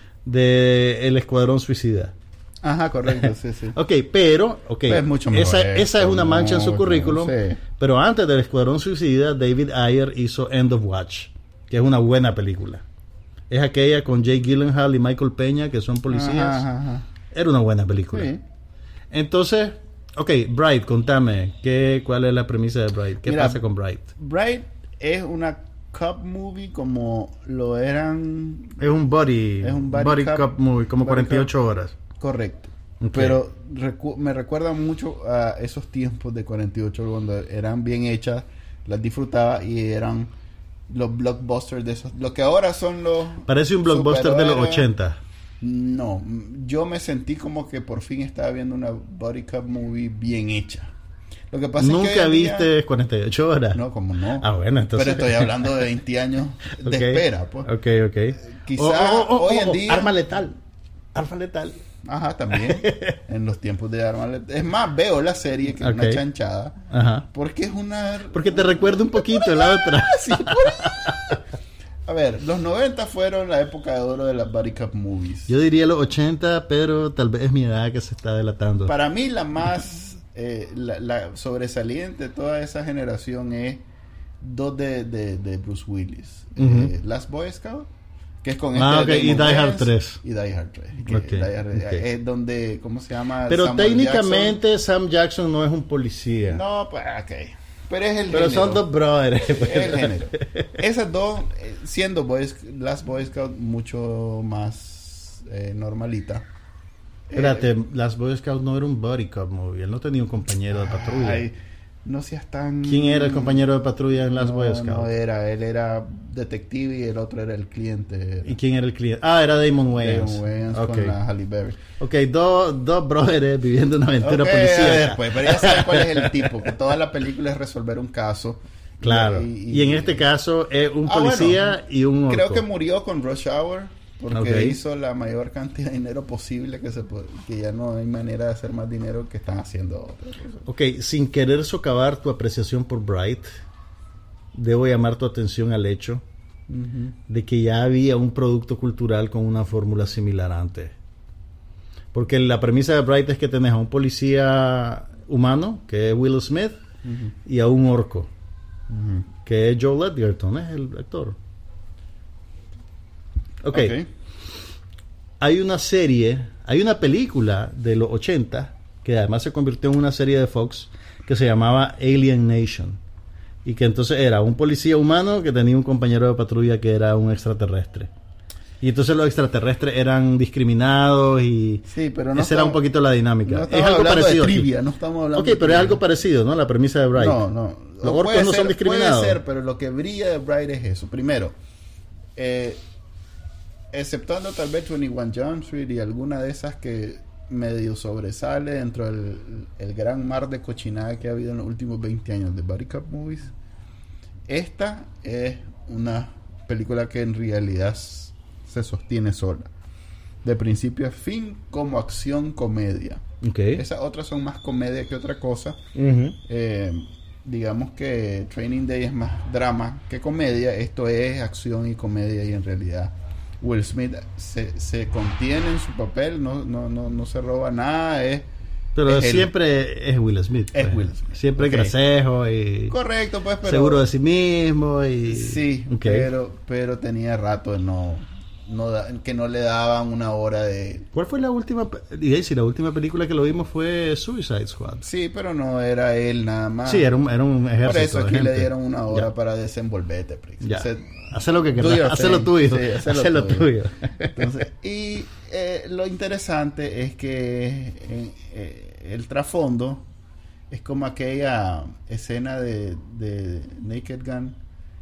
De El Escuadrón Suicida. Ajá, correcto, sí. Ok, pero... es mucho mejor esa es una mancha en su currículum, sí. Pero antes del Escuadrón Suicida, David Ayer hizo End of Watch, que es una buena película. Es aquella con Jake Gyllenhaal y Michael Peña, que son policías. Ajá. Era una buena película. Sí. Entonces, Bright, contame, ¿cuál es la premisa de Bright? ¿Qué pasa con Bright? Bright es una cop movie como lo eran... Es un body cop movie, como 48 horas. Correcto. Okay. Pero me recuerda mucho a esos tiempos de 48 horas cuando eran bien hechas, las disfrutaba y eran los blockbusters de esos... Lo que ahora son los... Parece un blockbuster de los 80. No, yo me sentí como que por fin estaba viendo una Body Cop movie bien hecha. Lo que pasa ¿Nunca es que viste 48 horas? No, como no. Ah, bueno, entonces... Pero estoy hablando de 20 años de espera, pues. Ok. Quizá hoy en día... Arma letal. Ajá, también. En los tiempos de Arma letal. Es más, veo la serie que es una chanchada. Ajá. Porque es una... Porque te recuerda un poquito la otra. Sí, por ahí. A ver, los 90 fueron la época de oro de las Body Cop movies. Yo diría los 80, pero tal vez es mi edad que se está delatando. Para mí la más... la sobresaliente de toda esa generación es dos de Bruce Willis. Last Boy Scout, que es con y Die Hard 3. Y Die Hard 3. Es donde, ¿cómo se llama? Pero Samuel técnicamente Jackson. Sam Jackson no es un policía. No, pues, ok. Pero es el Pero género. son dos brothers. Es el género. Esas dos, siendo Last Boy Scout mucho más normalita. Espérate, Last Boy Scout no era un body cop movie. Él no tenía un compañero de patrulla. Ay, no seas tan... ¿Quién era el compañero de patrulla en Last Boy Scout? No era. Él era detective y el otro era el cliente. ¿Y quién era el cliente? Ah, era Damon Wayans. Damon Wayans con la Halle Berry. Ok, dos brothers viviendo una aventura policíaca. Pero ya sabes cuál es el tipo. Que toda la película es resolver un caso. Claro. Y en este caso es un policía y un orco. Creo que murió con Rush Hour. Porque hizo la mayor cantidad de dinero posible que ya no hay manera de hacer más dinero que están haciendo otros. Ok, sin querer socavar tu apreciación por Bright, debo llamar tu atención al hecho de que ya había un producto cultural con una fórmula similar antes. Porque la premisa de Bright es que tenés a un policía humano, que es Will Smith, y a un orco, que es Joel Edgerton, es el actor. Okay. Hay una película de los 80 que además se convirtió en una serie de Fox que se llamaba Alien Nation, y que entonces era un policía humano que tenía un compañero de patrulla que era un extraterrestre, y entonces los extraterrestres eran discriminados y pero no esa era un poquito la dinámica. No es algo parecido de trivia, no estamos hablando pero es algo parecido, ¿no? La premisa de Bright. No. Los orcos no son discriminados. Puede ser, pero lo que brilla de Bright es eso. Primero, exceptuando tal vez 21 Jump Street y alguna de esas que medio sobresale dentro del gran mar de cochinada que ha habido en los últimos 20 años de Body Cop movies, esta es una película que en realidad se sostiene sola, de principio a fin, como acción comedia. Esas otras son más comedia que otra cosa. Digamos que Training Day es más drama que comedia. Esto es acción y comedia, y en realidad Will Smith se contiene en su papel, no se roba nada, pero siempre es Will Smith. Es Will Smith. Siempre grasejo y correcto, pues, pero seguro de sí mismo y sí, pero tenía rato que no le daban una hora de... ¿Cuál fue la última? Si la última película que lo vimos fue Suicide Squad. Sí, pero no era él nada más. Sí, era un ejército. Por eso aquí de le dieron una hora para desenvolverte. Haz lo que quieras, haz lo tuyo. Sí, haz lo tuyo. Entonces, y lo interesante es que el trasfondo es como aquella escena de Naked Gun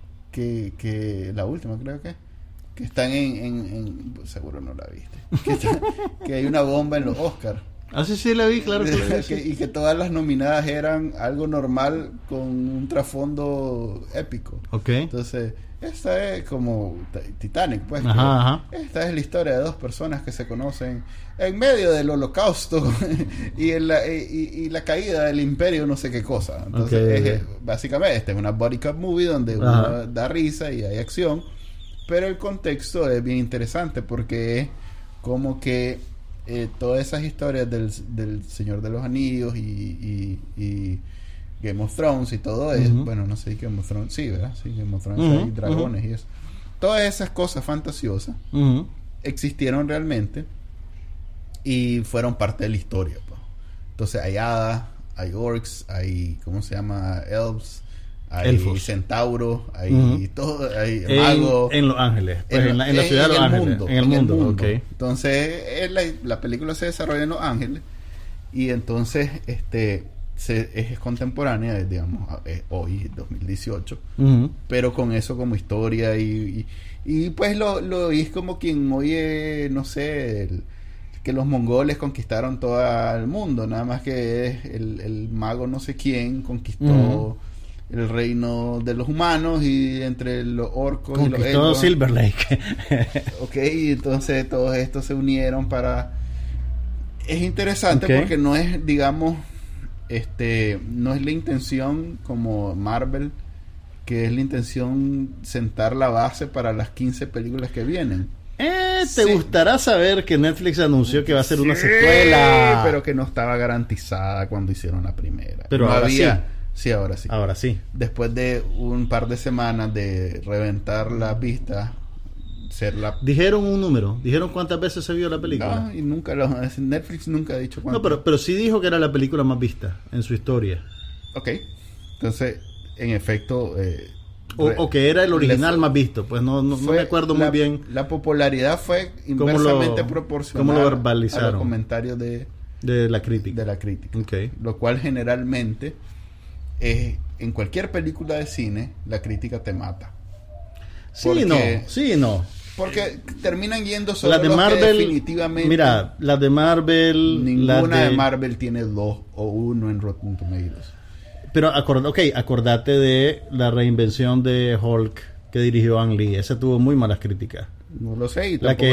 que la última creo que están seguro no la viste, que hay una bomba en los Oscars. Ah, sí, la vi, claro que la vi. Y que todas las nominadas eran algo normal con un trasfondo épico. Entonces, esta es como Titanic, pues. Ajá. Esta es la historia de dos personas que se conocen en medio del holocausto y la caída del imperio, no sé qué cosa. Entonces, básicamente, esta es una body cop movie donde uno da risa y hay acción, pero el contexto es bien interesante porque es como que todas esas historias del Señor de los Anillos y Game of Thrones y todo eso, bueno, no sé, Game of Thrones, sí, ¿verdad? Sí, Game of Thrones, hay dragones y eso. Todas esas cosas fantasiosas existieron realmente y fueron parte de la historia, pues. Entonces hay hadas, hay orcs, hay, ¿cómo se llama? Elves, hay centauros, hay todo, hay magos. En Los Ángeles, pues en la ciudad de Los Ángeles. En el mundo. Entonces, la película se desarrolla en Los Ángeles y entonces, es contemporánea, digamos, hoy, 2018, pero con eso como historia y pues lo es como quien oye, no sé, que los mongoles conquistaron todo el mundo, nada más que el mago no sé quién conquistó el reino de los humanos y entre los orcos conquistó y los elfos. Silver Lake. Ok, entonces todos estos se unieron para... Es interesante porque no es, digamos, no es la intención como Marvel, que es la intención sentar la base para las 15 películas que vienen. Te gustará saber que Netflix anunció que va a ser una secuela, pero que no estaba garantizada cuando hicieron la primera. Pero no ahora había. Sí, ahora sí. Ahora sí. Después de un par de semanas de reventar las vistas, dijeron un número, dijeron cuántas veces se vio la película. No, y nunca Netflix nunca ha dicho cuánto. No, pero sí dijo que era la película más vista en su historia. Ok. Entonces, en efecto, o que era el original más visto, pues no me acuerdo muy bien. La popularidad fue inversamente proporcional ¿cómo lo verbalizaron? A los comentarios de la crítica. Okay. Lo cual generalmente en cualquier película de cine la crítica te mata. Sí y no. Porque terminan yendo solo las de los Marvel, que definitivamente... Mira, las de Marvel... Ninguna de Marvel tiene 2 o 1 en Rotten Tomatoes. Pero acordate de la reinvención de Hulk que dirigió Ang Lee. Esa tuvo muy malas críticas. No lo sé. La que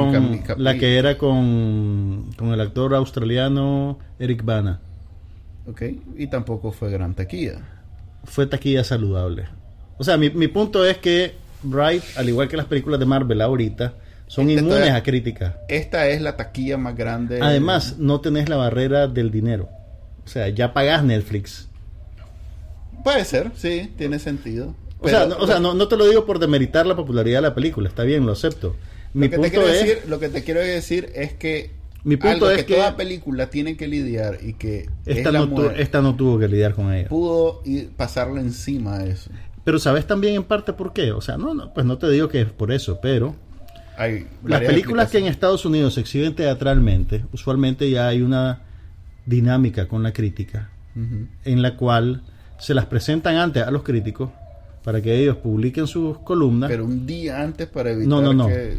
era con el actor australiano Eric Bana. Ok. Y tampoco fue gran taquilla. Fue taquilla saludable. O sea, mi punto es que Bright, al igual que las películas de Marvel ahorita, son inmunes a críticas. Esta es la taquilla más grande. Además, no tenés la barrera del dinero. O sea, ya pagás Netflix. Puede ser, sí, tiene sentido. No te lo digo por demeritar la popularidad de la película, está bien, lo acepto. Lo que te quiero decir es que mi punto es que toda película tiene que lidiar y que esta no tuvo que lidiar con ella. Pudo pasarle encima a eso. Pero ¿sabes también en parte por qué? O sea, pues no te digo que es por eso, pero las películas que en Estados Unidos se exhiben teatralmente, usualmente ya hay una dinámica con la crítica, en la cual se las presentan antes a los críticos para que ellos publiquen sus columnas. Pero un día antes para evitar no. que...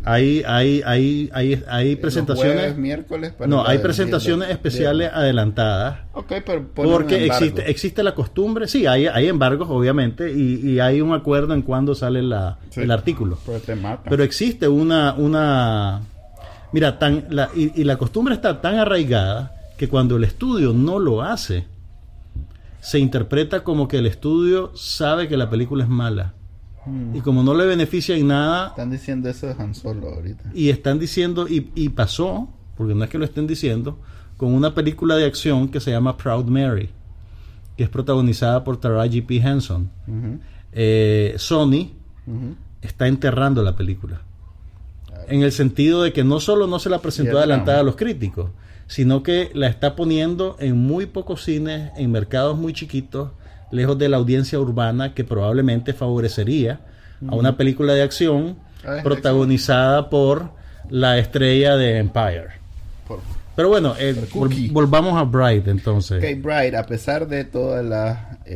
Hay presentaciones... Jueves, miércoles... hay presentaciones especiales adelantadas. Ok, pero... Porque existe la costumbre... Sí, hay embargos, obviamente, y hay un acuerdo en cuándo sale el artículo. Pero existe una... Mira, la costumbre está tan arraigada que cuando el estudio no lo hace, se interpreta como que el estudio sabe que la película es mala. Y como no le beneficia en nada... Están diciendo eso de Han Solo ahorita. Y están diciendo... Y pasó, porque no es que lo estén diciendo, con una película de acción que se llama Proud Mary, que es protagonizada por Taraji P. Henson. Sony está enterrando la película. En el sentido de que no solo no se la presentó adelantada a los críticos, sino que la está poniendo en muy pocos cines, en mercados muy chiquitos, lejos de la audiencia urbana, que probablemente favorecería a una película de acción protagonizada por la estrella de Empire. Pero bueno, volvamos a Bright entonces. Ok, Bright, a pesar de todas las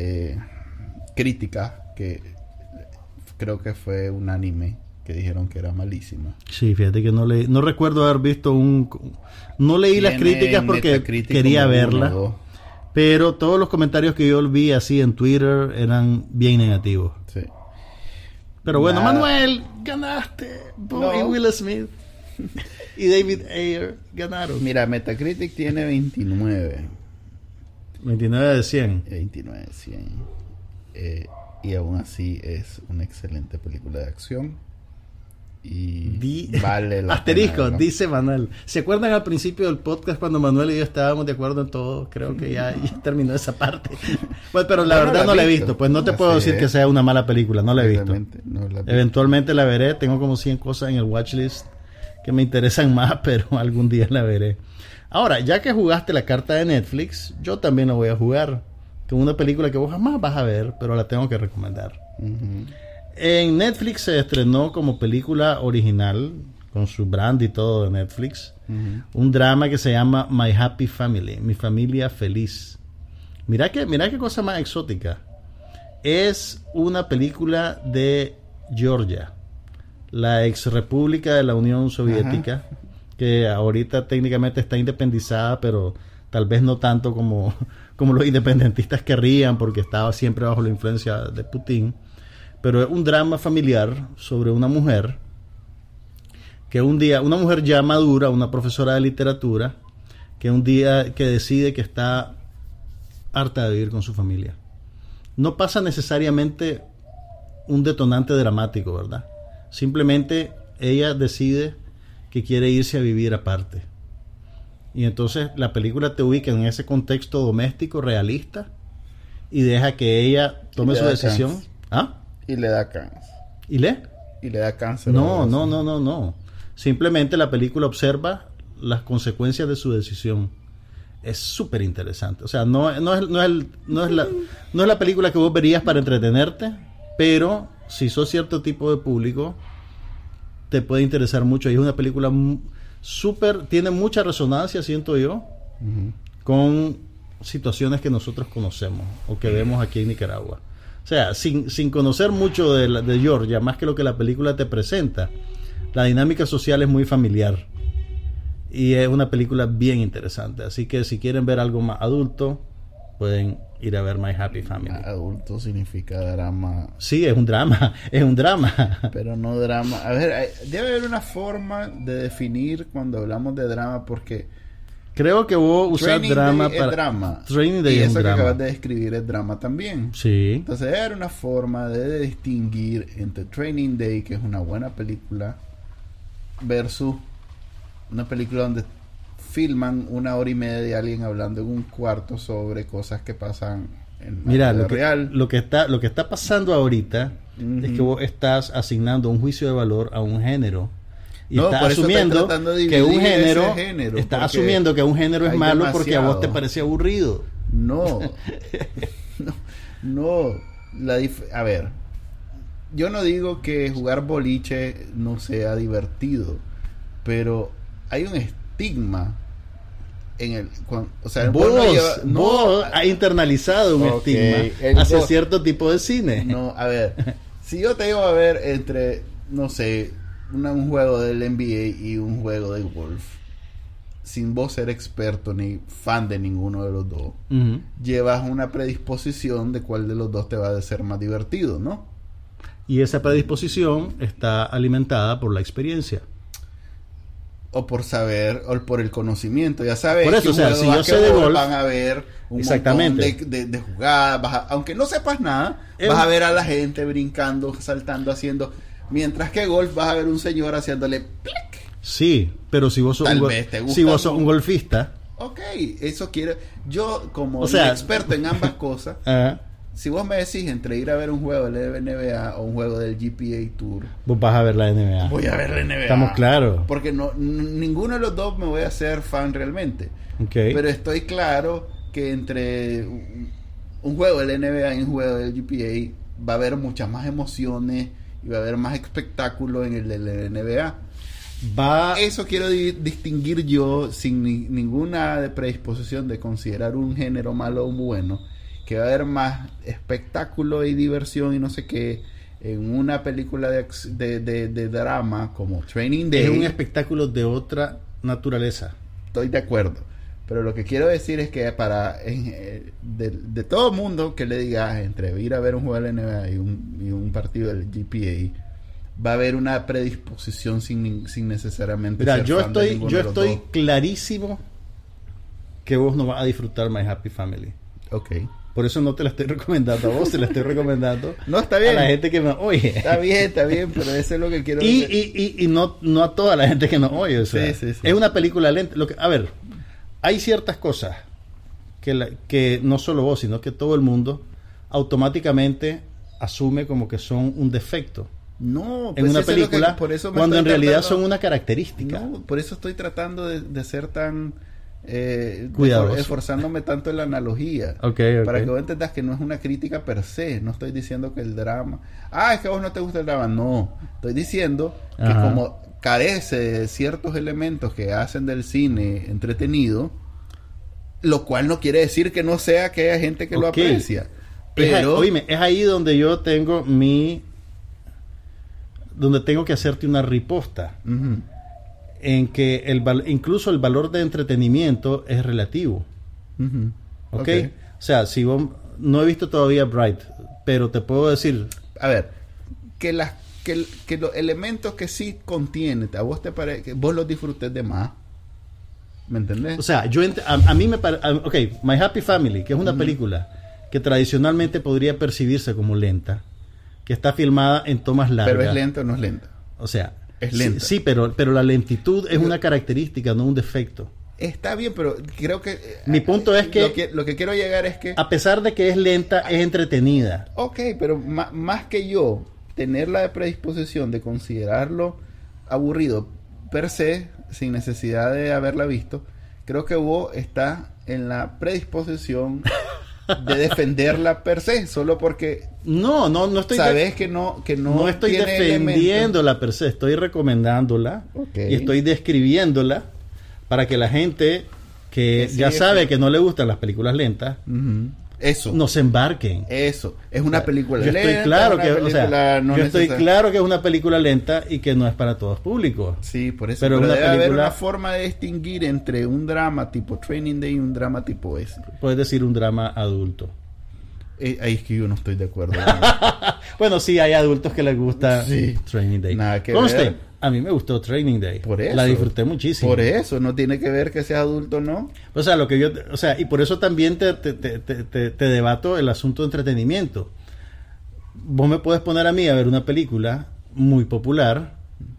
críticas, que creo que fue unánime, que dijeron que era malísima. Sí, fíjate que no recuerdo haber visto no leí las críticas porque quería verla, pero todos los comentarios que yo vi así en Twitter eran bien negativos. Sí. Pero bueno, Manuel, ganaste. Y Will Smith y David Ayer ganaron. Mira, Metacritic tiene 29. 29 de 100. 29 de 100. Y aún así es una excelente película de acción. Y vale la asterisco, pena, ¿no? Dice Manuel. ¿Se acuerdan al principio del podcast cuando Manuel y yo estábamos de acuerdo en todo? Creo que ya terminó esa parte. Pues, pero la verdad no la he visto. Pues no te puedo decir que sea una mala película. No la he visto. Eventualmente la veré. Tengo como 100 cosas en el watchlist que me interesan más, pero algún día la veré. Ahora, ya que jugaste la carta de Netflix, yo también la voy a jugar. Con una película que vos jamás vas a ver, pero la tengo que recomendar. En Netflix se estrenó como película original, con su brand y todo de Netflix, un drama que se llama My Happy Family, Mi Familia Feliz, Mira qué cosa más exótica. Es una película de Georgia, la ex república de la Unión Soviética, que ahorita técnicamente está independizada, pero tal vez no tanto como los independentistas querrían, porque estaba siempre bajo la influencia de Putin. Pero es un drama familiar sobre una mujer que un día, una mujer ya madura, una profesora de literatura, que un día que decide que está harta de vivir con su familia. No pasa necesariamente un detonante dramático, ¿verdad? Simplemente ella decide que quiere irse a vivir aparte. Y entonces la película te ubica en ese contexto doméstico realista y deja que ella tome su decisión. Cáncer. ¿Ah? Y le da cáncer. ¿Y le? Y le da cáncer. No. Simplemente la película observa las consecuencias de su decisión. Es súper interesante. O sea, no es la película que vos verías para entretenerte, pero si sos cierto tipo de público, te puede interesar mucho. Y es una película tiene mucha resonancia, siento yo, con situaciones que nosotros conocemos o que vemos aquí en Nicaragua. O sea, sin conocer mucho de Georgia, más que lo que la película te presenta, la dinámica social es muy familiar. Y es una película bien interesante. Así que si quieren ver algo más adulto, pueden ir a ver My Happy Family. Adulto significa drama. Sí, es un drama. Pero no drama. A ver, debe haber una forma de definir cuando hablamos de drama, porque creo que vos usar drama para... drama. Training Day y es eso un que drama. acabas de describir es drama también. Sí. Entonces debe haber una forma de distinguir entre Training Day, que es una buena película, versus una película donde filman 1 hora y media de alguien hablando en un cuarto sobre cosas que pasan en la vida real. Lo que está pasando ahorita es que vos estás asignando un juicio de valor a un género. Y estás asumiendo que un género es malo porque a vos te parece aburrido. No. A ver, yo no digo que jugar boliche no sea divertido, pero hay un estigma en el, o sea, vos has internalizado un estigma hacia cierto tipo de cine. No, a ver, si yo te digo a ver entre, no sé, un juego del NBA y un juego de golf, sin vos ser experto ni fan de ninguno de los dos, llevas una predisposición de cuál de los dos te va a ser más divertido, ¿no? Y esa predisposición está alimentada por la experiencia. O por saber, o por el conocimiento. Ya sabes, por eso, que o sea, si yo sé de golf, van a ver un montón de jugadas. Aunque no sepas nada, vas a ver a la gente brincando, saltando, haciendo. Mientras que golf vas a ver un señor haciéndole plic. Sí, pero si vos sos un golfista. Ok, eso quiere. Yo, como experto en ambas cosas, si vos me decís entre ir a ver un juego del NBA o un juego del GPA Tour, vos vas a ver la NBA. Voy a ver la NBA. Estamos claros. Porque ninguno de los dos me voy a hacer fan realmente. Okay. Pero estoy claro que entre un juego del NBA y un juego del GPA va a haber muchas más emociones y va a haber más espectáculo en el del NBA. Eso quiero distinguir yo sin ninguna predisposición de considerar un género malo o bueno, que va a haber más espectáculo y diversión y no sé qué en una película de drama como Training Day. Es un espectáculo de otra naturaleza. Estoy de acuerdo, pero lo que quiero decir es que de todo mundo que le digas entre ir a ver un juego de la NBA y un partido del GPA, va a haber una predisposición sin necesariamente Mira, ser yo fan de ninguno de los estoy dos. Clarísimo que vos no vas a disfrutar My Happy Family. Ok. Por eso no te la estoy recomendando a vos, te la estoy recomendando no, está bien. A la gente que me oye. Está bien, pero eso es lo que quiero decir. Y no a toda la gente que nos oye. O sea, sí. Es una película lenta. A ver, hay ciertas cosas que no solo vos, sino que todo el mundo automáticamente asume como que son un defecto. No, en una película, cuando en realidad son una característica. No, por eso estoy tratando de ser tan esforzándome tanto en la analogía, para que vos entendas que no es una crítica per se. No estoy diciendo que el drama, es que a vos no te gusta el drama. No, estoy diciendo que como carece de ciertos elementos que hacen del cine entretenido, Lo cual no quiere decir que no sea que haya gente que lo aprecia. Pero... es ahí donde yo tengo donde tengo que hacerte una riposta. Uh-huh. En que incluso el valor de entretenimiento es relativo. Uh-huh. ¿Okay? O sea, si vos... No he visto todavía Bright, pero te puedo decir... A ver, que los elementos que sí contiene, a vos te parece que vos los disfrutes de más. ¿Me entendés? O sea, a mí me parece... Ok, My Happy Family, que es una película que tradicionalmente podría percibirse como lenta, que está filmada en tomas largas. ¿Pero es lenta o no es lenta? O sea... Es lenta. Sí, pero la lentitud es una característica, no un defecto. Está bien, pero creo que... Mi punto es que... Lo que quiero llegar es que... A pesar de que es lenta, es entretenida. Ok, pero más que yo tener la predisposición de considerarlo aburrido per se, sin necesidad de haberla visto, creo que vos estás en la predisposición de defenderla per se, solo porque... No estoy... Sabes que no estoy defendiéndola per se, estoy recomendándola. Okay. Y estoy describiéndola para que la gente que ya sabe que no le gustan las películas lentas, eso, no se embarquen. Eso, es una película yo lenta. Estoy claro que es una película lenta y que no es para todos públicos. Sí, por eso. Pero debe haber una forma de distinguir entre un drama tipo Training Day y un drama tipo ese. Puedes decir un drama adulto. Ahí es que yo no estoy de acuerdo. Bueno, sí, hay adultos que les gusta Training Day. Nada que ver. A mí me gustó Training Day. Por eso. La disfruté muchísimo. Por eso, no tiene que ver que seas adulto o no. O sea, y por eso también te debato el asunto de entretenimiento. Vos me puedes poner a mí a ver una película muy popular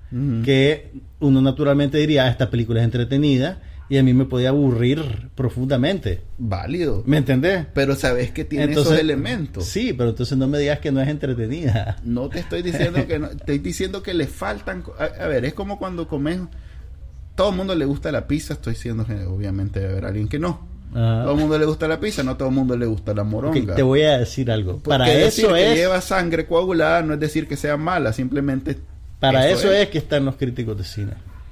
que uno naturalmente diría, esta película es entretenida, y a mí me podía aburrir profundamente. Válido. ¿Me entendés? Pero sabes que tiene esos elementos. Sí, pero entonces no me digas que no es entretenida. No te estoy diciendo que no, estoy diciendo que le faltan... A ver, es como cuando comes... Todo el mundo le gusta la pizza, estoy diciendo que obviamente debe haber alguien que no. Todo el mundo le gusta la pizza, no todo el mundo le gusta la moronga. Okay, te voy a decir algo. Porque para decir eso que lleva sangre coagulada no es decir que sea mala, simplemente... Para eso es que están los críticos de cine.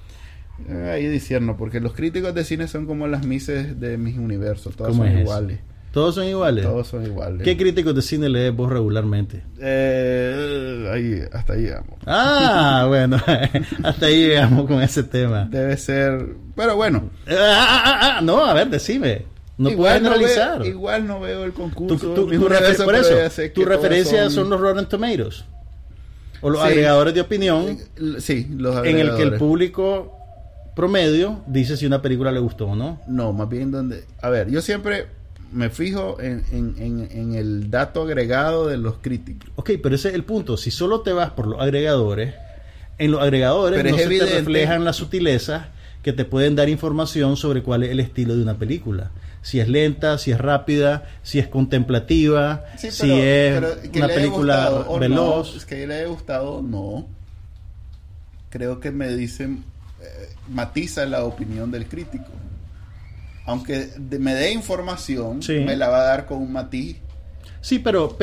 Ahí disierno, porque los críticos de cine son como las Misses de Mis Universos, todas son iguales. ¿Todos son iguales? Todos son iguales. ¿Qué críticos de cine lees vos regularmente? Hasta ahí llegamos. Bueno, hasta ahí llegamos con ese tema. Debe ser, pero bueno. No, a ver, decime. No puedes generalizar. Igual no veo el concurso. Por eso, tu referencia son los Rotten Tomatoes. O los agregadores de opinión. Sí, los agregadores. En el que el público promedio dice si una película le gustó o no. No, más bien donde... A ver, yo siempre me fijo en el dato agregado de los críticos. Ok, pero ese es el punto. Si solo te vas por los agregadores, en los agregadores pero no se te reflejan las sutilezas que te pueden dar información sobre cuál es el estilo de una película. Si es lenta, si es rápida, si es contemplativa, si es una película veloz. No, es que le haya gustado, no. Creo que me dicen... matiza la opinión del crítico. Aunque me dé información, me la va a dar con un matiz. Sí, pero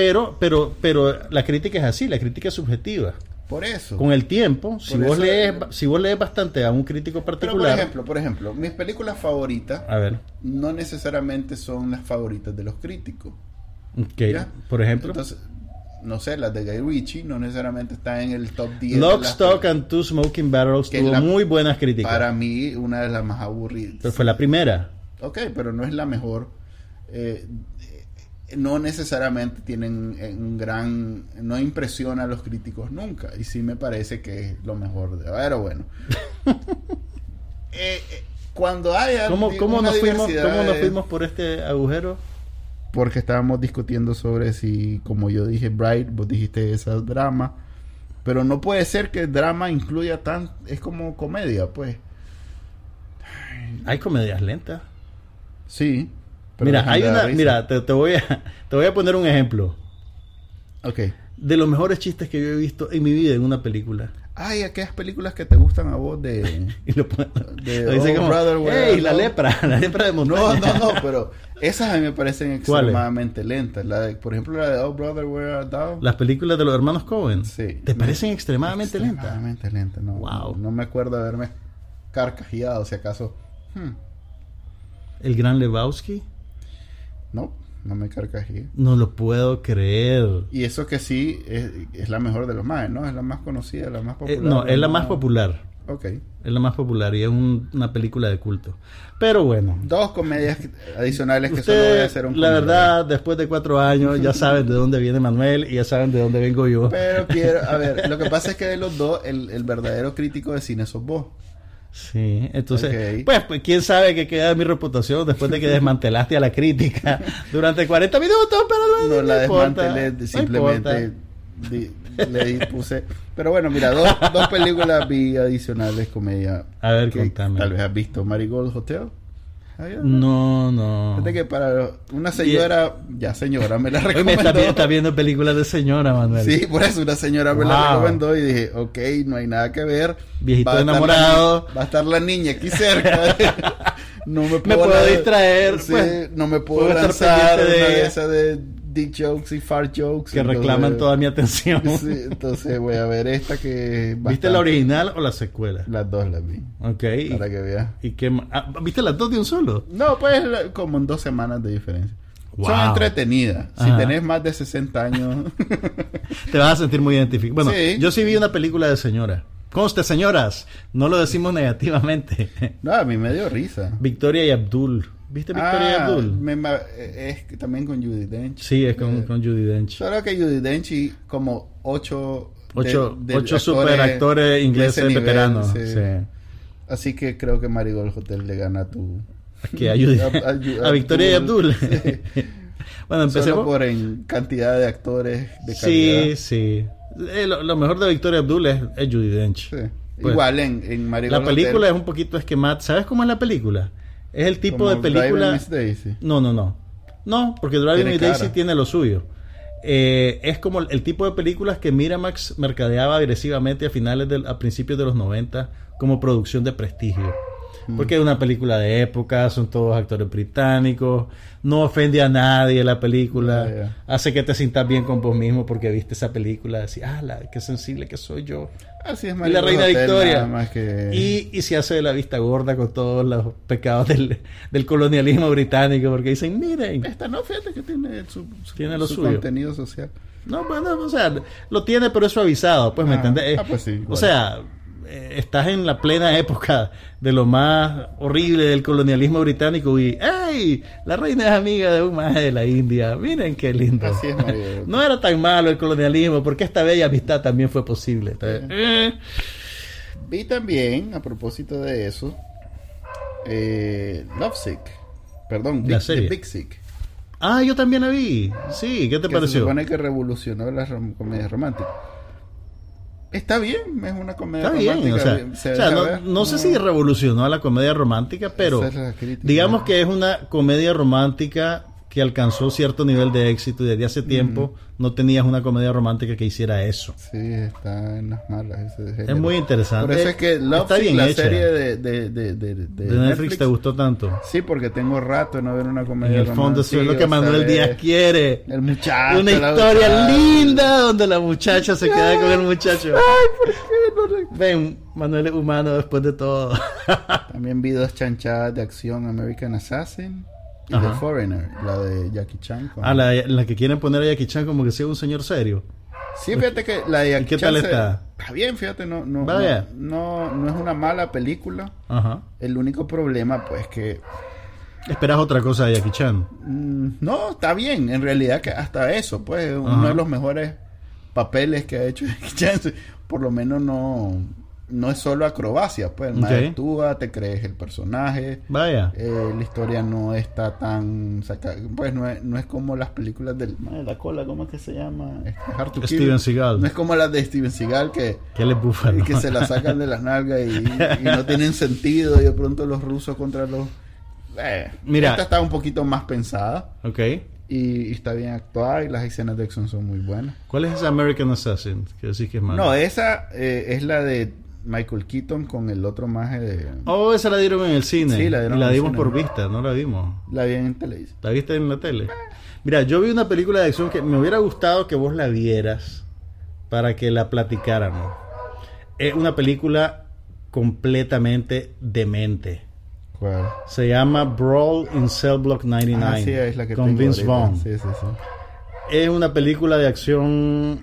la crítica es así, la crítica es subjetiva. Por eso. Con el tiempo, si vos lees bastante a un crítico particular. Pero por ejemplo, mis películas favoritas no necesariamente son las favoritas de los críticos. Okay. Por ejemplo. Entonces, no sé, las de Guy Ritchie no necesariamente están en el top 10. Lock, Stock and Two Smoking Barrels tuvo muy buenas críticas. Para mí, una de las más aburridas. Pero fue la primera. Ok, pero no es la mejor. No necesariamente tienen un gran... No impresiona a los críticos nunca. Y sí me parece que es lo mejor. Pero bueno. Cuando haya... ¿Cómo nos fuimos por este agujero? Porque estábamos discutiendo sobre si, como yo dije, Bright, vos dijiste esa drama. Pero no puede ser que el drama incluya tan... Es como comedia, pues. Hay comedias lentas. Sí. Mira, te voy a poner un ejemplo. Ok. De los mejores chistes que yo he visto en mi vida en una película. Ay, aquellas películas que te gustan a vos de... lo dice como, hey, la lepra de montaña. No, pero esas a mí me parecen extremadamente lentas. Por ejemplo, la de Oh Brother, Where Art Thou? Las películas de los hermanos Coen. Sí. ¿Te parecen extremadamente lentas? Extremadamente lentas, no. Wow. No me acuerdo de haberme carcajeado, si acaso. El Gran Lebowski. No me carcajeé. No lo puedo creer. Y eso que sí es la mejor de los más, ¿no? Es la más conocida, la más popular. No, es la más popular. Ok. Es la más popular y es una película de culto. Pero bueno. 2 comedias adicionales que solo voy a hacer un La verdad, después de 4 años ya saben de dónde viene Manuel y ya saben de dónde vengo yo. Pero a ver, lo que pasa es que de los dos, el verdadero crítico de cine sos vos. Sí, entonces, pues quién sabe qué queda de mi reputación después de que desmantelaste a la crítica durante 40 minutos, pero no la desmantelé, simplemente le puse. Pero bueno, mira, dos películas vi adicionales, comedia. A ver, contame. Tal vez has visto Marigold Hotel. No. Fíjate que para una señora, señora me la recomendó. Está viendo películas de señora, Manuel. Sí, por eso una señora me la recomendó y dije, ok, no hay nada que ver. Viejito enamorado. Va a estar la niña aquí cerca. No me puedo distraer. Sí, pues, no me puedo lanzar de esa de dick jokes y fart jokes. Que reclaman toda mi atención. Sí, entonces voy a ver esta que... ¿Viste la original o la secuela? Las dos las vi. Ok. Para que veas. ¿Y qué ¿viste las dos de un solo? No, pues como en 2 semanas de diferencia. Wow. Son entretenidas. Ajá. Si tenés más de 60 años... Te vas a sentir muy identificado. Bueno, sí. Yo sí vi una película de señora. Conste, señoras, no lo decimos negativamente. No, a mí me dio risa. Victoria y Abdul. ¿Viste Victoria y Abdul? Es también con Judi Dench. Sí, es con Judi Dench. Solo que Judi Dench y como 8 super actores ingleses nivel, veteranos. Sí. Sí. Así que creo que Marigold Hotel le gana a Victoria y Abdul. Sí. Bueno, empecemos. Solo por en cantidad de actores de calidad. Sí. Lo mejor de Victoria Abdul es Judi Dench. Sí. Pues, igual en Marigold la película Hotel, es un poquito esquemática. ¿Sabes cómo es la película? Es el tipo de película... No, porque Driving Miss Daisy tiene lo suyo. Es como el tipo de películas que Miramax mercadeaba agresivamente a principios de los 90 como producción de prestigio. Porque es una película de época, son todos actores británicos, no ofende a nadie la película, hace que te sientas bien con vos mismo porque viste esa película, decís, qué sensible que soy yo. Así es, y la reina Hotel, Victoria. Más que... y se hace de la vista gorda con todos los pecados del colonialismo británico, porque dicen, miren, esta no, fíjate que tiene su suyo. Contenido social. No, bueno, o sea, lo tiene, pero es suavizado, pues, ¿me entendés? Pues sí, o sea, estás en la plena época de lo más horrible del colonialismo británico y ¡ey! La reina es amiga de un maje de la India. Miren qué lindo. Así es, Mario. No era tan malo el colonialismo porque esta bella amistad también fue posible. Vi también, a propósito de eso, Lovesick. Perdón, Big Sick. Yo también la vi. Sí, ¿qué te pareció? Se supone que revolucionó las comedias románticas. Está bien, es una comedia romántica. Bien, no sé si revolucionó a la comedia romántica, pero digamos que es una comedia romántica que alcanzó cierto nivel de éxito y desde hace tiempo no tenías una comedia romántica que hiciera eso. Sí, está en las malas. Es muy interesante. Por eso es que Lovesick, la serie de Netflix te gustó tanto. Sí, porque tengo rato de no ver una comedia romántica. En el fondo eso es lo que Manuel Díaz quiere. El muchacho. Una historia linda donde la muchacha se queda con el muchacho. Ay, ¿por qué no? Ven, Manuel es humano después de todo. También vi 2 chanchadas de acción, American Assassin y The Foreigner, la de Jackie Chan. La que quieren poner a Jackie Chan como que sea un señor serio. Sí, fíjate que la de Jackie ¿Qué Chan tal está? Está bien, fíjate, no es una mala película. El único problema, pues, que... ¿Esperas otra cosa de Jackie Chan? No, está bien. En realidad, que hasta eso, pues, uno de los mejores papeles que ha hecho Jackie Chan. Por lo menos no es solo acrobacia, pues el maestro actúa, te crees el personaje. Vaya. La historia no está tan pues no es como las películas de la cola, ¿cómo es que se llama? Hard to Kill. Steven Seagal. No es como las de Steven Seagal que se la sacan de las nalgas y no tienen sentido y de pronto los rusos contra los... Mira, esta está un poquito más pensada. Ok. Y está bien actuada y las escenas de acción son muy buenas. ¿Cuál es esa American Assassin? Que decís que es mala. No, esa es la de Michael Keaton con el otro maje de... esa la dieron en el cine. Sí, la dieron y la en el dimos cine. por vista, no la vimos. La vi en televisión. ¿La viste en la tele? Mira, yo vi una película de acción que me hubiera gustado que vos la vieras para que la platicáramos. Es una película completamente demente. ¿Cuál? Se llama Brawl in Cell Block 99. Sí, es la que con Vince Vaughn. Sí. Es una película de acción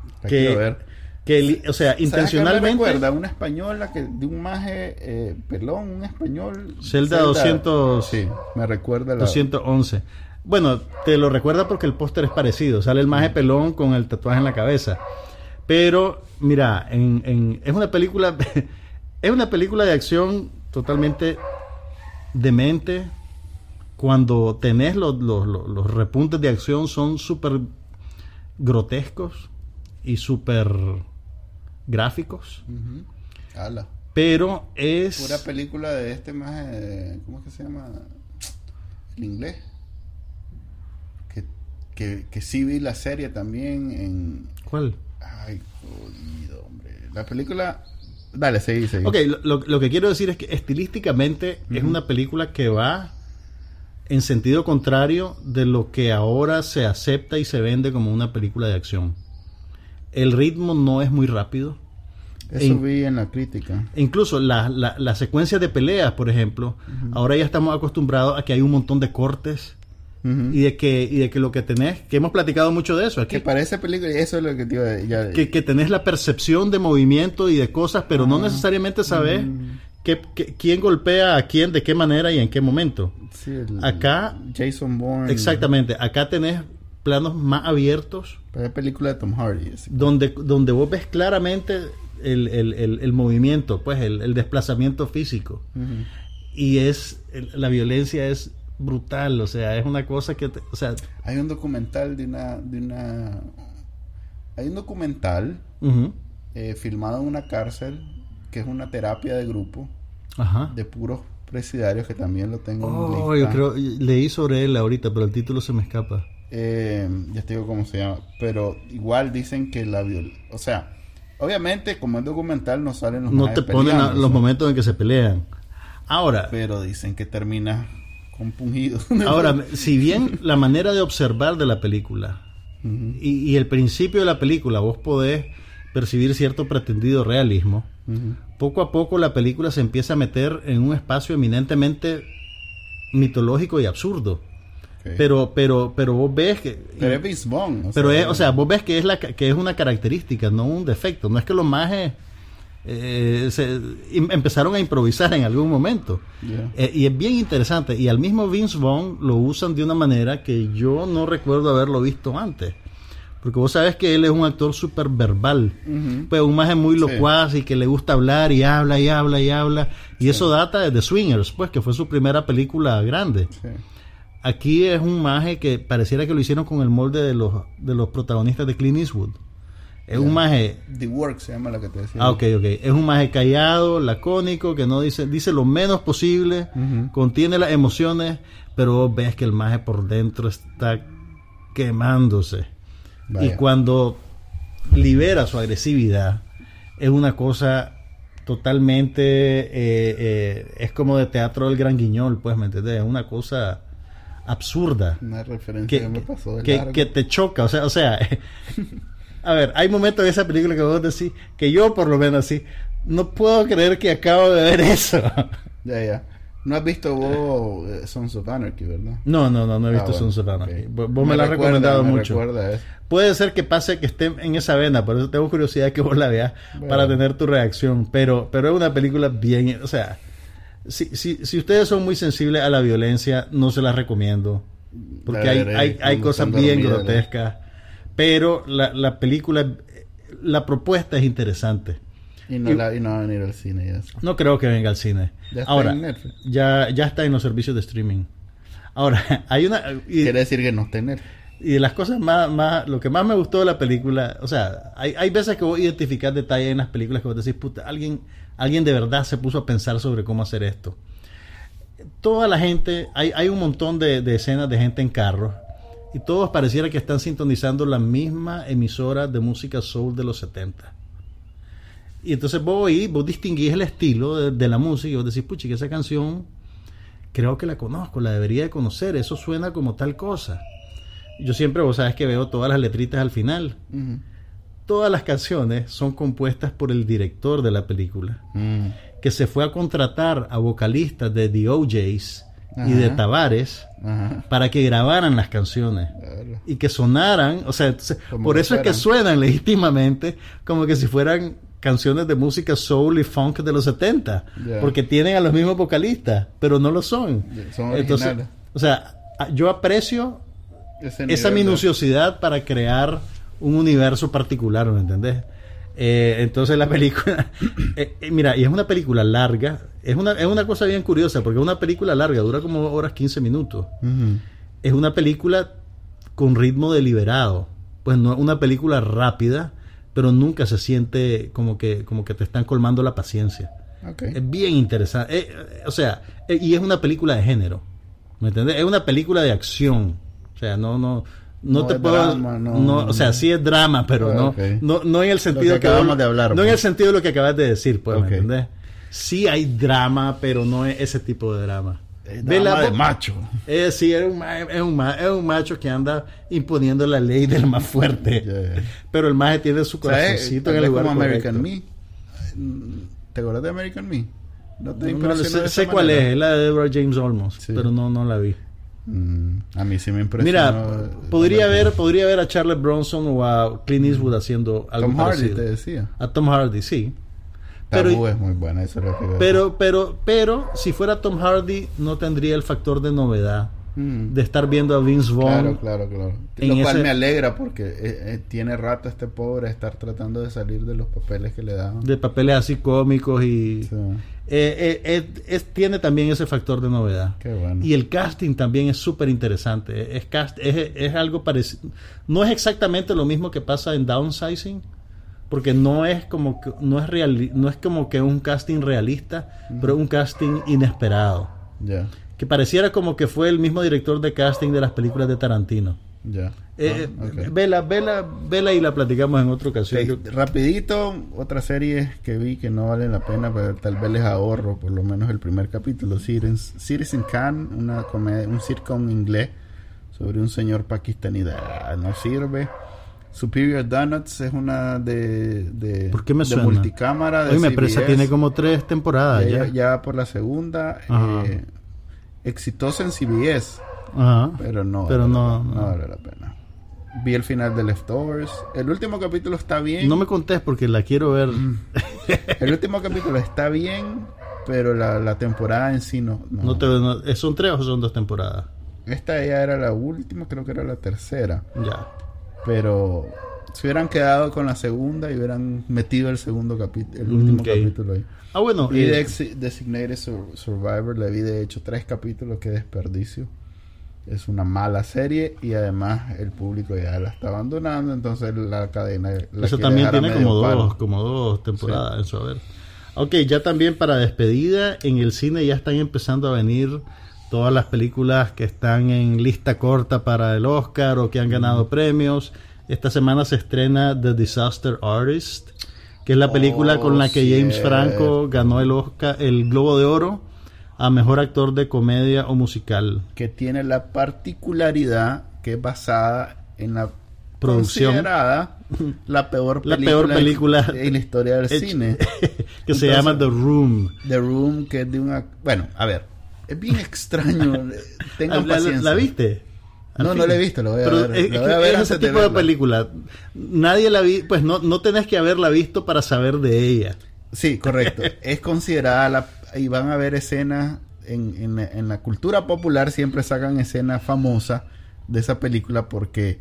o sea, intencionalmente. ¿Me recuerda? Una española de un maje pelón, un español. Zelda 200. Sí, me recuerda 211. Bueno, te lo recuerda porque el póster es parecido. Sale el maje pelón con el tatuaje en la cabeza. Pero, mira, es una película. Es una película de acción totalmente demente. Cuando tenés los repuntes de acción, son súper grotescos y súper gráficos. Ala. Pero es pura película de este más ¿cómo es que se llama? El inglés. Que sí vi la serie también en... ¿Cuál? Ay, jodido, hombre. La película... Dale, seguí. Ok, lo que quiero decir es que estilísticamente es una película que va en sentido contrario de lo que ahora se acepta y se vende como una película de acción. El ritmo no es muy rápido. Eso vi en la crítica. Incluso las secuencias de peleas, por ejemplo, ahora ya estamos acostumbrados a que hay un montón de cortes y de que lo que tenés, que hemos platicado mucho de eso. Es que parece película, y eso es lo que te iba a decir. Que tenés la percepción de movimiento y de cosas, pero no necesariamente sabés quién golpea a quién, de qué manera y en qué momento. Sí, acá Jason Bourne. Exactamente, acá tenés planos más abiertos. Es película de Tom Hardy. Donde vos ves claramente el movimiento, pues el desplazamiento físico. Y la violencia es brutal, o sea, es una cosa que hay un documental hay un documental filmado en una cárcel que es una terapia de grupo de puros presidiarios, que también lo tengo en lista. Yo creo, leí sobre él ahorita, pero el título se me escapa. Ya te digo cómo se llama, pero igual dicen que o sea, obviamente como es documental no salen los no te ponen los momentos en que se pelean. Ahora, pero dicen que termina compungido. Ahora, si bien la manera de observar de la película y el principio de la película vos podés percibir cierto pretendido realismo, poco a poco la película se empieza a meter en un espacio eminentemente mitológico y absurdo. Pero vos ves que... Pero es Vince Vaughn. Vos ves que es una característica, no un defecto. No es que los majes empezaron a improvisar en algún momento. Y es bien interesante. Y al mismo Vince Vaughn lo usan de una manera que yo no recuerdo haberlo visto antes. Porque vos sabes que él es un actor súper verbal. Pues un maje muy locuaz y que le gusta hablar y habla. Y eso data de The Swingers, pues, que fue su primera película grande. Aquí es un maje que pareciera que lo hicieron con el molde de los protagonistas de Clint Eastwood. Es un maje... The Work se llama la que te decía. Ah, ok. Es un maje callado, lacónico, que no dice lo menos posible, contiene las emociones, pero vos ves que el maje por dentro está quemándose. Vaya. Y cuando libera su agresividad, es una cosa totalmente... es como de Teatro del Gran Guiñol, pues, ¿me entendés? Es una cosa absurda. Una referencia que me pasó que te choca, o sea a ver, hay momentos en esa película que vos decís, que yo por lo menos así, no puedo creer que acabo de ver eso. Ya. ¿No has visto vos Sons of Anarchy, verdad? No he visto Sons of Anarchy. Okay. Vos me la has recomendado mucho. Puede ser que pase que esté en esa vena, por eso tengo curiosidad que vos la veas para tener tu reacción, pero es una película bien, o sea, si ustedes son muy sensibles a la violencia, no se las recomiendo, porque hay cosas bien grotescas, pero la película, la propuesta es interesante. Y no va a venir al cine ya. No creo que venga al cine. ¿Ya está ahora, en Netflix? Ya está en los servicios de streaming. Ahora, hay una... Quiere decir que no está en Netflix. Y de las cosas lo que más me gustó de la película, o sea, hay veces que vos identificás detalles en las películas que vos decís, puta, alguien de verdad se puso a pensar sobre cómo hacer esto. Toda la gente, hay un montón de escenas de gente en carros, y todos pareciera que están sintonizando la misma emisora de música soul de los 70. Y entonces vos distinguís el estilo de la música y vos decís, pucha, que esa canción creo que la conozco, la debería de conocer, eso suena como tal cosa. Yo siempre, vos sabes que veo todas las letritas al final. Todas las canciones son compuestas por el director de la película, que se fue a contratar a vocalistas de The OJs y de Tavares para que grabaran las canciones y que sonaran, o sea, por eso es que suenan legítimamente como que si fueran canciones de música soul y funk de los 70, porque tienen a los mismos vocalistas, pero no lo son. Son entonces, originales. o sea, yo aprecio esa minuciosidad para crear un universo particular, ¿me entendés? Entonces la película mira, y es una película larga, es una cosa bien curiosa, porque es una película larga, dura como horas 15 minutos. Es una película con ritmo deliberado, pues no es una película rápida, pero nunca se siente como que te están colmando la paciencia. Es bien interesante, o sea, y es una película de género, ¿me entiendes? Es una película de acción, o sea, no te puedo drama, o sea, sí es drama, pero no en el sentido que acabamos de hablar, no en el sentido de lo que acabas de decir, pues, ¿me entiendes? Sí hay drama, pero no es ese tipo de drama. Drama de macho. Sí, es un macho que anda imponiendo la ley del más fuerte. Pero el macho tiene su corazoncito en el lugar como correcto. American Me. ¿Te acuerdas de American Me? No sé cuál es la de Deborah James Olmos, pero no la vi. A mí sí me impresionó. Mira, podría ver a Charles Bronson o a Clint Eastwood haciendo algo Tom parecido. Hardy, te decía. A Tom Hardy, sí. Tabú es muy buena, eso es lo que pero si fuera Tom Hardy no tendría el factor de novedad de estar viendo a Vince Vaughn. Claro. Lo cual me alegra porque tiene rato este pobre estar tratando de salir de los papeles que le daban. De papeles así cómicos y... Sí. Tiene también ese factor de novedad. Qué bueno. Y el casting también es súper interesante. Es algo parecido. No es exactamente lo mismo que pasa en Downsizing, porque no es como que un casting realista, pero es un casting inesperado. Que pareciera como que fue el mismo director de casting de las películas de Tarantino. Vela y la platicamos en otra ocasión. Rapidito, otra serie que vi que no vale la pena, pero tal vez les ahorro por lo menos el primer capítulo. Citizen Khan, una comedia, un sitcom inglés sobre un señor pakistaní. No sirve. Superior Donuts es una de ¿por qué me suena? Multicámara. Oye, pero esa tiene como 3 temporadas ya por la segunda. Exitosa en CBS. Pero no vale la pena. Vi el final de Leftovers. El último capítulo está bien. No me contés porque la quiero ver. El último capítulo está bien, pero la temporada en sí no. ¿Son 3 o son 2 temporadas? Esta ya era la última, creo que era la tercera. Ya. Pero se hubieran quedado con la segunda y hubieran metido el segundo capítulo, el último capítulo ahí. Bueno. Y Designated Survivor le vi de hecho 3 capítulos, qué desperdicio. Es una mala serie y además el público ya la está abandonando, entonces la cadena eso también tiene como dos temporadas en su haber. Ok, ya también para despedida, en el cine ya están empezando a venir todas las películas que están en lista corta para el Oscar o que han ganado premios. Esta semana se estrena The Disaster Artist, que es la película con la que James Franco ganó el Oscar, el Globo de Oro a mejor actor de comedia o musical, que tiene la particularidad que es basada en la producción considerada la peor película en la historia del cine que entonces, se llama The Room, que es de una, bueno, a ver, es bien extraño. Tengan paciencia. ¿La viste? No la he visto, lo voy a ver. Lo voy a ver ese tipo de película. Nadie la vi, pues no tenés que haberla visto para saber de ella. Sí, correcto. Es considerada y van a ver escenas en la cultura popular, siempre sacan escenas famosas de esa película porque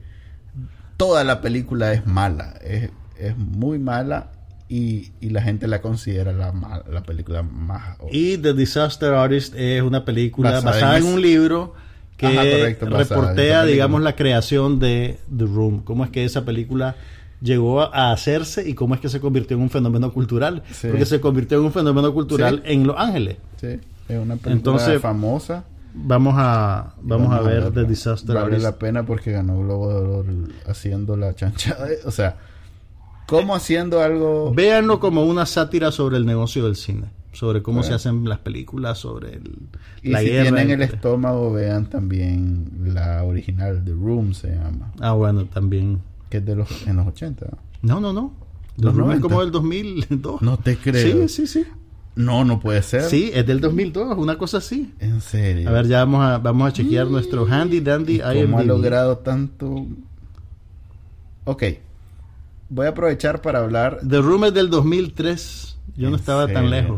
toda la película es mala, es muy mala y la gente la considera la película más. Y The Disaster Artist es una película basada en un libro que reportea, digamos, la creación de The Room, cómo es que esa película llegó a hacerse y cómo es que se convirtió en un fenómeno cultural. Sí. Porque se convirtió en un fenómeno cultural en Los Ángeles. Sí, es una película famosa. Vamos a ver The Disaster Artist. Vale la pena porque ganó Globo de Oro haciendo la chanchada. O sea, ¿cómo haciendo algo? Véanlo como una sátira sobre el negocio del cine, sobre cómo se hacen las películas, sobre la si guerra. Tienen el estómago, vean también la original, The Room se llama. Bueno, también. Que es en los 80. No. The Room es como del 2002. No te creo. Sí. No puede ser. Sí, es del 2002, una cosa así. En serio. A ver, ya vamos a chequear nuestro handy dandy IMDb. ¿Cómo ha logrado tanto? Ok. Voy a aprovechar para hablar. The Room es del 2003. Yo no estaba tan lejos.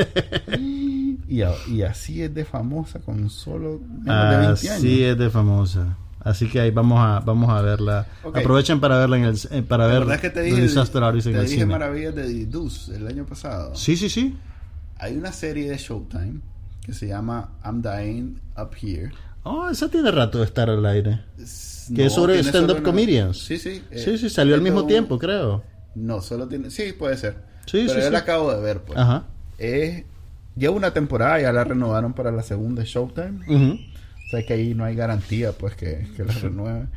Y así es de famosa con solo menos de 20 años. Así es de famosa. Así que ahí vamos a verla. Okay. Aprovechen para verla para ver The Disaster Artist en el cine. Te dije maravillas de The Deuce el año pasado. Sí. Hay una serie de Showtime que se llama I'm Dying Up Here. Oh, esa tiene rato de estar al aire. Que es sobre stand-up comedians. Sí. Sí, salió al mismo tiempo, creo. No, solo tiene... Sí, puede ser. Sí, pero yo la acabo de ver, pues. Ajá. Lleva una temporada, ya la renovaron para la segunda Showtime. Uh-huh. O sea que ahí no hay garantía, pues, que la renueven.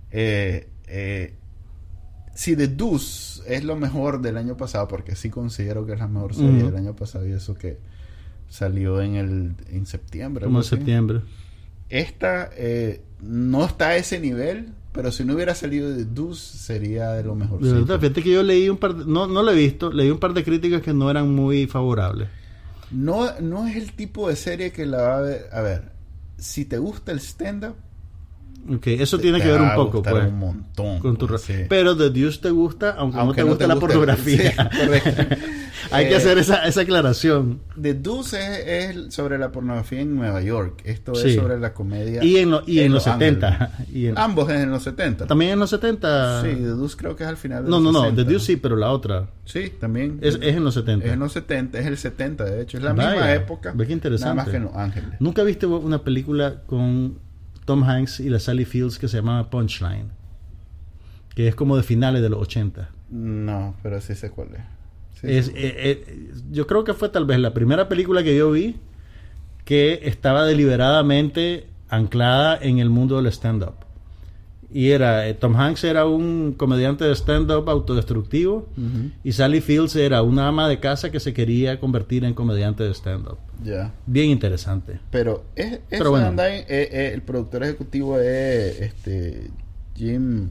Si The Deuce es lo mejor del año pasado, porque sí considero que es la mejor serie del año pasado, y eso que salió en septiembre. Como en septiembre. Esta no está a ese nivel, pero si no hubiera salido The Deuce sería de lo mejor. De verdad, fíjate que yo leí no lo he visto, leí un par de críticas que no eran muy favorables. No es el tipo de serie que la va a ver. A ver, si te gusta el stand-up, okay, eso tiene que ver un poco, pues, un montón con tu sí. Pero The Deuce te gusta, aunque no te guste la pornografía. Sí, correcto. Hay que hacer esa aclaración. The Deuce es sobre la pornografía en Nueva York. Esto es sobre la comedia. Y en los 70. Ambos es en los 70. También en los 70. Sí, The Deuce creo que es al final de los 60. No, The Deuce sí, ¿no? pero la otra. Sí, también. Es en los 70. Es en los 70, es el 70, de hecho. Es la misma época. Ve qué interesante. Nada más que en Los Ángeles. ¿Nunca viste una película con Tom Hanks y la Sally Fields que se llamaba Punchline? Que es como de finales de los 80. No, pero sí sé cuál es. Sí, yo creo que fue tal vez la primera película que yo vi que estaba deliberadamente anclada en el mundo del stand-up. Y Tom Hanks era un comediante de stand-up autodestructivo, y Sally Fields era una ama de casa que se quería convertir en comediante de stand-up. Ya. Bien interesante. Pero bueno. El productor ejecutivo es Jim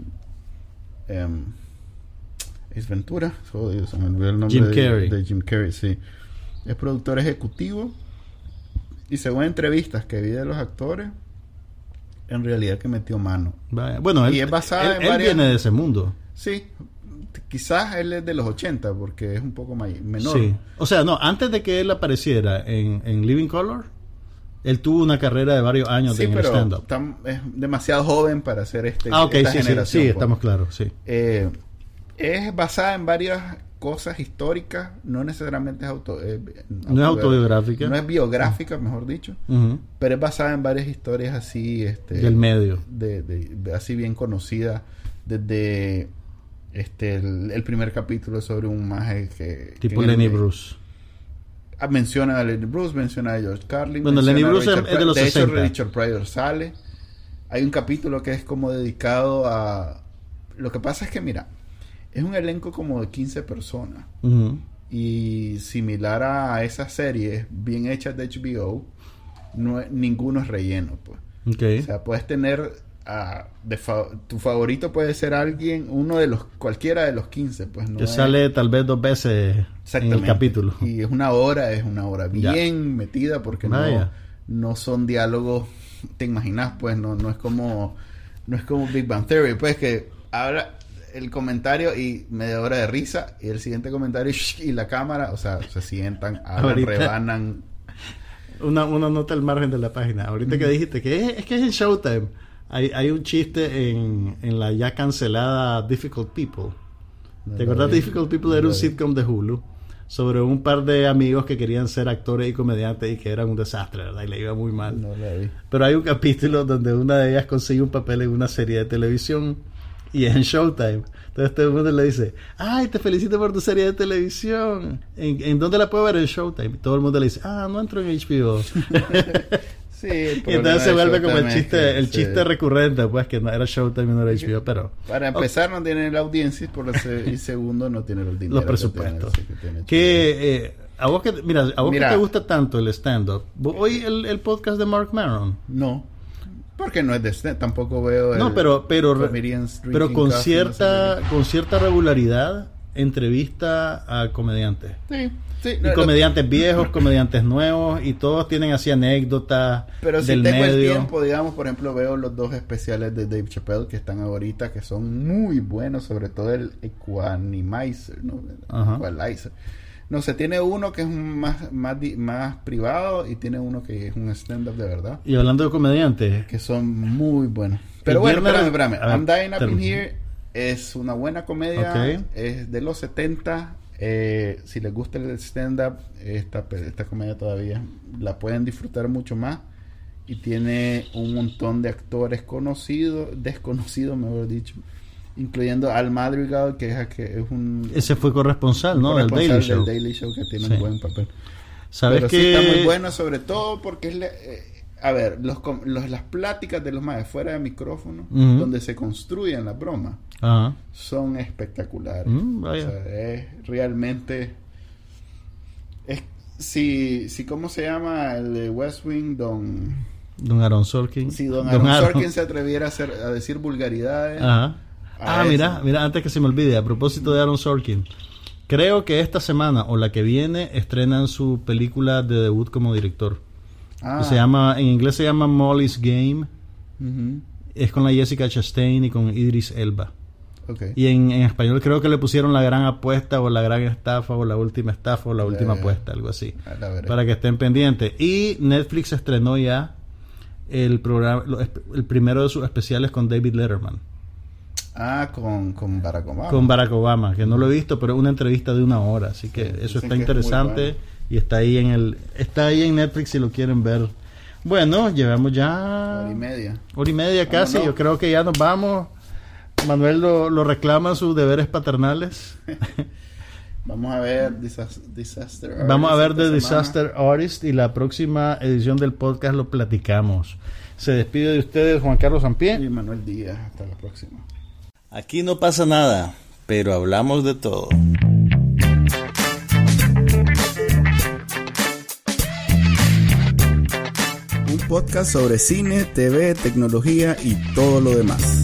¿es Ventura? Oh, Dios, se me olvidó el nombre de Jim Carrey, sí. Es productor ejecutivo, y según entrevistas que vi de los actores, en realidad que metió mano. Bueno, y es basada él viene de ese mundo. Sí, quizás él es de los 80, porque es un poco menor. Sí. O sea, no, antes de que él apareciera en Living Color, él tuvo una carrera de varios años en el stand-up. Es demasiado joven para hacer esta generación. Sí, estamos claros, sí. Es basada en varias cosas históricas, no necesariamente es no es autobiográfica. No es biográfica, mejor dicho, pero es basada en varias historias así del medio. De así bien conocidas, desde el primer capítulo sobre un maje que tipo Lenny Bruce. Menciona a Lenny Bruce, menciona a George Carlin. Bueno, Lenny Bruce es de los 60. De hecho, Richard Pryor sale. Hay un capítulo que es como dedicado a... Lo que pasa es que, mira, es un elenco como de 15 personas. Y similar a esas series bien hechas de HBO, ninguno es relleno, pues. Okay. O sea, puedes tener... tu favorito puede ser cualquiera de los 15, pues, no que sale tal vez 2 veces en el capítulo. Y es una hora bien metida, porque no son diálogos, te imaginas, pues, no es como Big Bang Theory, pues, que habla el comentario y media hora de risa, y el siguiente comentario y la cámara, o sea, se sientan, hablan, rebanan. Una nota al margen de la página. Ahorita que dijiste que es en Showtime, hay un chiste en la ya cancelada Difficult People. ¿Te acuerdas de Difficult People? Era un sitcom de Hulu sobre un par de amigos que querían ser actores y comediantes y que eran un desastre, ¿verdad? Y le iba muy mal. No la vi. Pero hay un capítulo donde una de ellas consigue un papel en una serie de televisión y es en Showtime. Entonces todo el mundo le dice: ¡ay, te felicito por tu serie de televisión! ¿En dónde la puedo ver? En Showtime. Todo el mundo le dice: no entro en HBO. Sí, y entonces se vuelve como el chiste recurrente, pues, que no era Showtime y no era HBO, pero... Para empezar, no tiene la audiencia, y segundo, no tiene los dineros. Los presupuestos. A vos que te gusta tanto el stand-up, ¿oí el podcast de Mark Maron? No, porque no es de stand, tampoco veo pero con cierta regularidad entrevista a comediantes. Sí. Y comediantes viejos, comediantes nuevos, y todos tienen así anécdotas. Pero si del tengo medio. el tiempo, digamos, por ejemplo, veo los 2 especiales de Dave Chappelle que están ahorita, que son muy buenos, sobre todo el Equanizer, ¿no? Equalizer. No sé, tiene uno que es más privado y tiene uno que es un stand-up de verdad. Y hablando de comediantes, que son muy buenos. Pero bueno, espérame. I'm Dying Up in Here es una buena comedia. Es de los 70. Si les gusta el stand-up, esta comedia todavía la pueden disfrutar mucho más. Y tiene un montón de actores desconocidos, mejor dicho, incluyendo Al Madrigal, que es un... Ese fue corresponsal, ¿no? Del Daily Show, que tiene un buen papel. ¿Sabes Pero que... sí está muy bueno, sobre todo porque es... a ver, las pláticas de los maes fuera de micrófono, donde se construyen las bromas, son espectaculares. O sea, es realmente... Si ¿cómo se llama? El de West Wing, Don Aaron Sorkin. Si Don Aaron Sorkin se atreviera a decir vulgaridades... Mira, antes que se me olvide, a propósito de Aaron Sorkin, creo que esta semana o la que viene estrenan su película de debut como director. Que se llama, en inglés se llama Molly's Game. Es con la Jessica Chastain y con Idris Elba. Y en español creo que le pusieron La Gran Apuesta o La Gran Estafa o La Última Estafa o La Última Apuesta, algo así, para que estén pendientes. Y Netflix estrenó ya el primero de sus especiales con David Letterman. Con Barack Obama. Con Barack Obama, que no lo he visto, pero es una entrevista de 1 hora, así que eso está interesante y está ahí en Netflix si lo quieren ver. Bueno, llevamos ya hora y media casi. Yo creo que ya nos vamos. Manuel lo reclama sus deberes paternales. Vamos a ver Disaster Artist. Vamos a ver The Disaster Artist y la próxima edición del podcast lo platicamos. Se despide de ustedes Juan Carlos Sampié y Manuel Díaz. Hasta la próxima. Aquí no pasa nada, pero hablamos de todo. Un podcast sobre cine, TV, tecnología y todo lo demás.